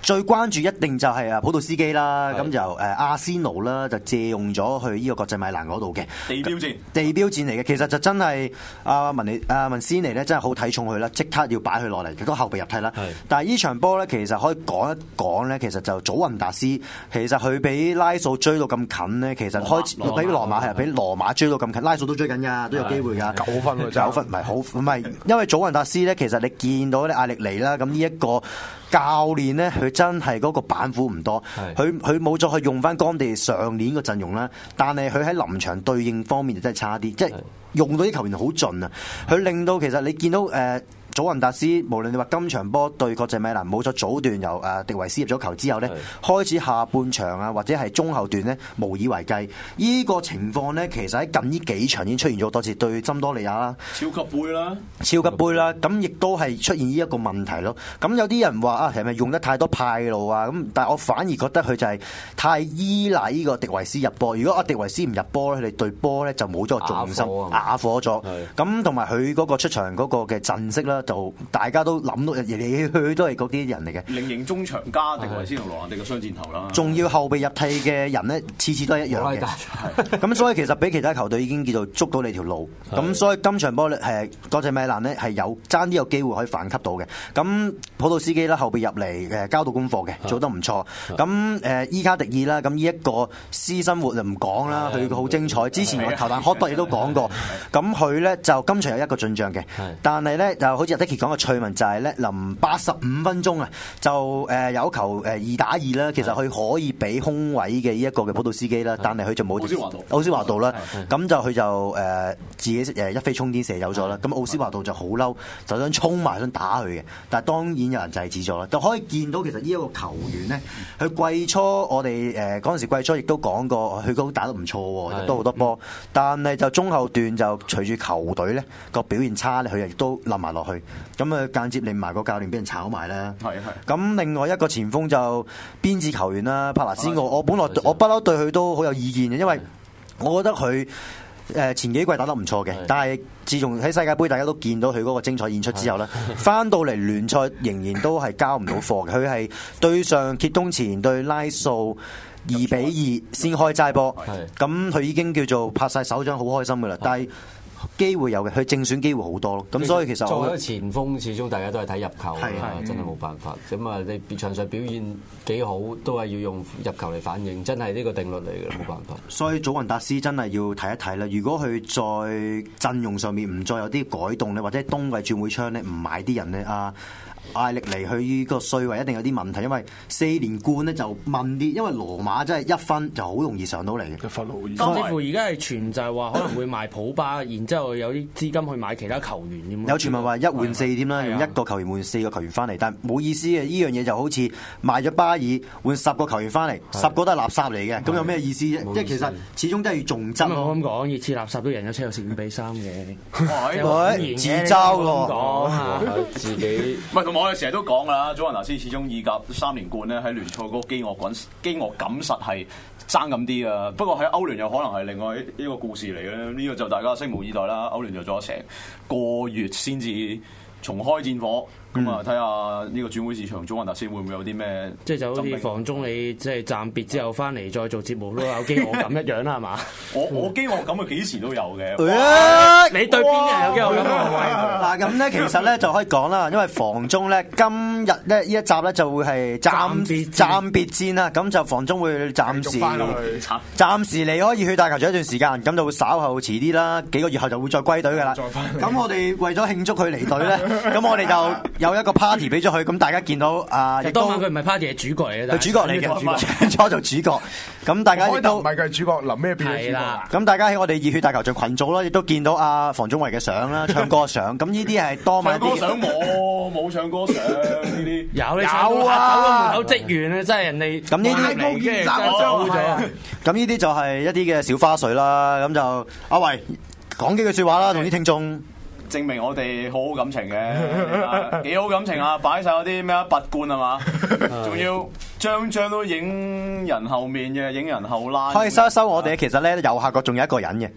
最關注一定就係啊普杜斯基啦，咁就誒阿仙奴啦，就借用咗去呢個國際米蘭嗰度嘅地標戰， 地標戰嚟嘅。其實就真係阿文尼阿文斯尼咧，真係好睇重佢啦，即刻要擺佢落嚟，亦都後備入替啦。但係呢場波咧，其實可以講一講咧，其實就祖雲達斯，其實佢俾拉素追到咁近咧，其實開始俾羅馬係俾羅馬追到咁近，拉素都追緊㗎，都有機會㗎。 九分九分唔係好唔係，因為祖雲達斯咧，其實你見到咧艾力尼啦，咁呢一個教練咧，佢真係嗰個板斧唔多，佢佢冇再去用翻干地上年個陣容啦，但係佢喺臨場對應方面就真係差啲，即係用到啲球員好盡啊，佢令到其實你見到誒。呃祖雲達斯無論你話今場波對國際米蘭冇咗早段由誒迪維斯入咗球之後呢，開始下半場啊或者係中後段呢，無以為繼。呢、這個情況呢，其實喺近呢幾場已經出現咗多次，對森多利亞啦、 超級杯啦、 超級杯啦，咁亦都係出現呢一個問題咯。咁有啲人話啊，係咪用得太多派路啊？咁但係我反而覺得佢就係太依賴呢個迪維斯入波。如果阿迪維斯唔入波咧，佢哋對波呢就冇咗個重心，啞火咗。咁同埋佢嗰個出場嗰個嘅陣式啦。就大家都諗到嚟嚟去去都係嗰啲人嚟嘅， 菱形中場加迪維斯同羅蘭迪嘅雙箭頭啦， 仲要後備入替嘅人咧，次次都係一樣嘅。咁所以其實俾其他球隊已經叫做捉到你條路。咁所以今場波咧係國際米蘭呢係有爭啲有機會可以反擊到嘅。咁普杜斯基啦後備入嚟誒交到功課嘅，做得唔錯。咁誒伊卡迪爾啦，咁呢一個私生活就唔講啦，佢好精彩。之前我球壇開多亦都講過，咁佢咧就今場有一個進賬嘅，但係咧就好似 Dicky 講嘅趣聞就係咧，臨八十五分鐘啊，就誒有球誒二打二啦。其實佢可以俾空位嘅呢一個嘅普杜斯基啦，但係佢就冇奧斯華道，奧斯華道啦。咁就佢就誒自己誒一飛沖天射走咗啦。咁奧斯華道就好嬲，就想衝埋想打佢嘅，但係當然有人制止咗啦。就可以見到其實呢一個球員咧，佢季初我哋誒嗰陣時季初亦都講過，佢都打得唔錯喎，都好多波。但係就中後段就隨住球隊咧個表現差咧，佢亦都冧埋落去。咁啊間接令埋個教練俾人炒埋啦。係係。咁另外一個前鋒就邊支球員啦，帕拿斯奧。我本來我不嬲對佢都好有意見嘅，因為我覺得佢誒前幾季打得唔錯嘅，但係自從喺世界盃大家都見到佢嗰個精彩演出之後咧，翻到嚟聯賽仍然都係交唔到貨嘅。佢係對上揭東前對拉素二比二先開齋波，咁佢已經叫做拍晒手掌好開心噶啦，但係機會有嘅，佢正選機會好多咯。咁所以其實作為前鋒，始終大家都係睇入球啦，真係冇辦法。咁啊，你場上表現幾好，都係要用入球嚟反映，真係呢個定律嚟嘅，冇辦法。所以祖雲達斯真係要睇一睇啦。如果佢在陣容上面唔再有啲改動咧，或者冬季轉會窗咧唔買啲人咧啊。艾力尼佢呢個稅位一定有啲問題，因為四連冠咧就問啲，因為羅馬真係一分就好容易上到嚟嘅，一分好易。 甚至乎而家係傳就係話可能會賣普巴，然之後有啲資金去買其他球員添。 有傳聞話一換四添啦，用一個球員換四個球員翻嚟，但係冇意思嘅。呢樣嘢就好似賣咗巴爾換十個球員翻嚟，十個都係垃圾嚟嘅，咁有咩意思啫？即係其實始終都係要重質。 我咁講，熱刺垃圾都贏咗車路士五比三嘅， 喂，自嘲喎， 自己唔係同埋我哋成日都講㗎啦，祖雲達斯始終意甲三連冠咧，喺聯賽嗰個飢餓感飢餓感實係爭咁啲啊！不過喺歐聯有可能係另外一個故事嚟嘅，呢個就大家拭目以待啦。歐聯就做咗成個月先至重開戰火。咁啊，睇下呢個轉會市場，祖雲達斯會唔會有啲咩？ 即係就好似房中你即係暫別之後翻嚟再做節目都有飢餓感一樣啦，係嘛？ 我我飢餓感啊幾時都有嘅。 你對邊人有飢餓感？ 嗱咁咧，其實咧就可以講啦，因為房中咧今日咧呢一集咧就會係暫暫別戰啦，咁就房中會暫時暫時離開熱血大球場一段時間，咁就會稍後遲啲啦，幾個月後就會再歸隊㗎啦。咁我哋為咗慶祝佢離隊咧，咁我哋就有一個 party 俾咗佢，咁大家見到啊，亦當晚佢唔係 party 係主角嚟嘅， 佢主角嚟嘅，初初做主角。咁大家亦都唔係佢係主角，臨咩變咗主角啦？ 咁大家喺我哋熱血大球場群組啦，亦都見到阿房中維嘅相啦，唱歌相。咁呢啲係當晚唱歌相冇冇唱歌相呢啲有你有啊，走到門口職員啊，真係人哋咁呢啲嚟嘅，走咗。 咁呢啲就係一啲嘅小花絮啦。咁就阿維講幾句説話啦，同啲聽眾。 證明我哋好好感情嘅，幾好感情啊！擺晒嗰啲咩啊拔罐係嘛，仲要張張都影人後面嘅，影人後拉。 可以收一收我哋，其實咧右下角仲有一個人嘅。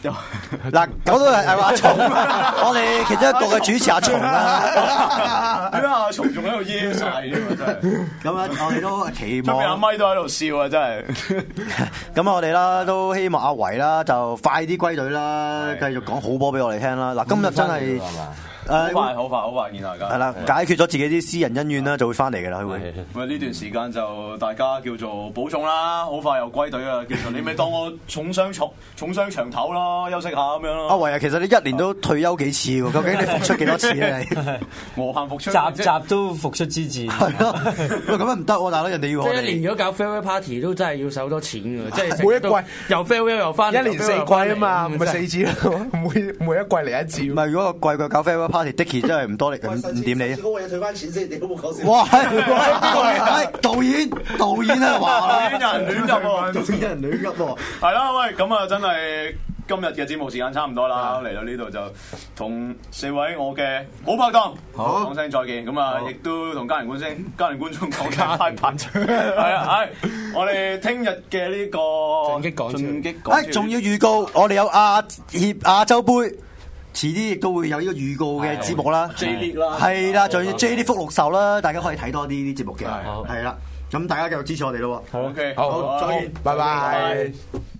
嗱，講到係阿松，我哋其中一個嘅主持阿松啦。 點解阿松仲喺度噎晒嘅真係？ 咁啊，我哋都期望。 出邊阿咪都喺度笑啊！真係。 咁啊，我哋啦都希望阿維啦就快啲歸隊啦，繼續講好波俾我哋聽啦。嗱，今日真係。 好快，好快，好快見大家。 係啦，解決咗自己啲私人恩怨啦，就會翻嚟嘅啦，佢會。 咁呢段時間就大家叫做保重啦，好快又歸隊啦。叫做你咪當我重傷重重傷長頭咯，休息下咁樣咯。 阿維啊，其實你一年都退休幾次喎？究竟你復出幾多次咧？你無限復出， 集集都復出之戰。 係咯，喂，咁樣唔得喎，大佬，人哋要我哋。 即係一年如果搞 farewell party 都真係要使好多錢㗎，即係每一季又 farewell 又翻， 一年四季啊嘛，唔係四次咯，每每一季嚟一次。 唔係，如果個季季搞 farewell party，Dicky 真係唔多力，唔唔掂你。 嗰個嘢退翻錢先，你都冇講笑。 哇！係導演，導演啊，話亂人亂噏喎， 導演人亂噏喎。 係啦，喂，咁啊，真係今日嘅節目時間差唔多啦，嚟到呢度就同四位我嘅好拍檔講聲再見。咁啊，亦都同家人觀眾、家人觀眾講聲拜拜。係啊，係我哋聽日嘅呢個進擊港超， 進擊港超， 誒，仲要預告，我哋有亞協亞洲杯。遲啲亦都會有呢個預告嘅節目啦 ，J League 啦， 係啦，仲要 J League 福祿壽啦，大家可以睇多啲啲節目嘅，係啦，咁大家繼續支持我哋咯喎。 OK， 好，再見，拜拜。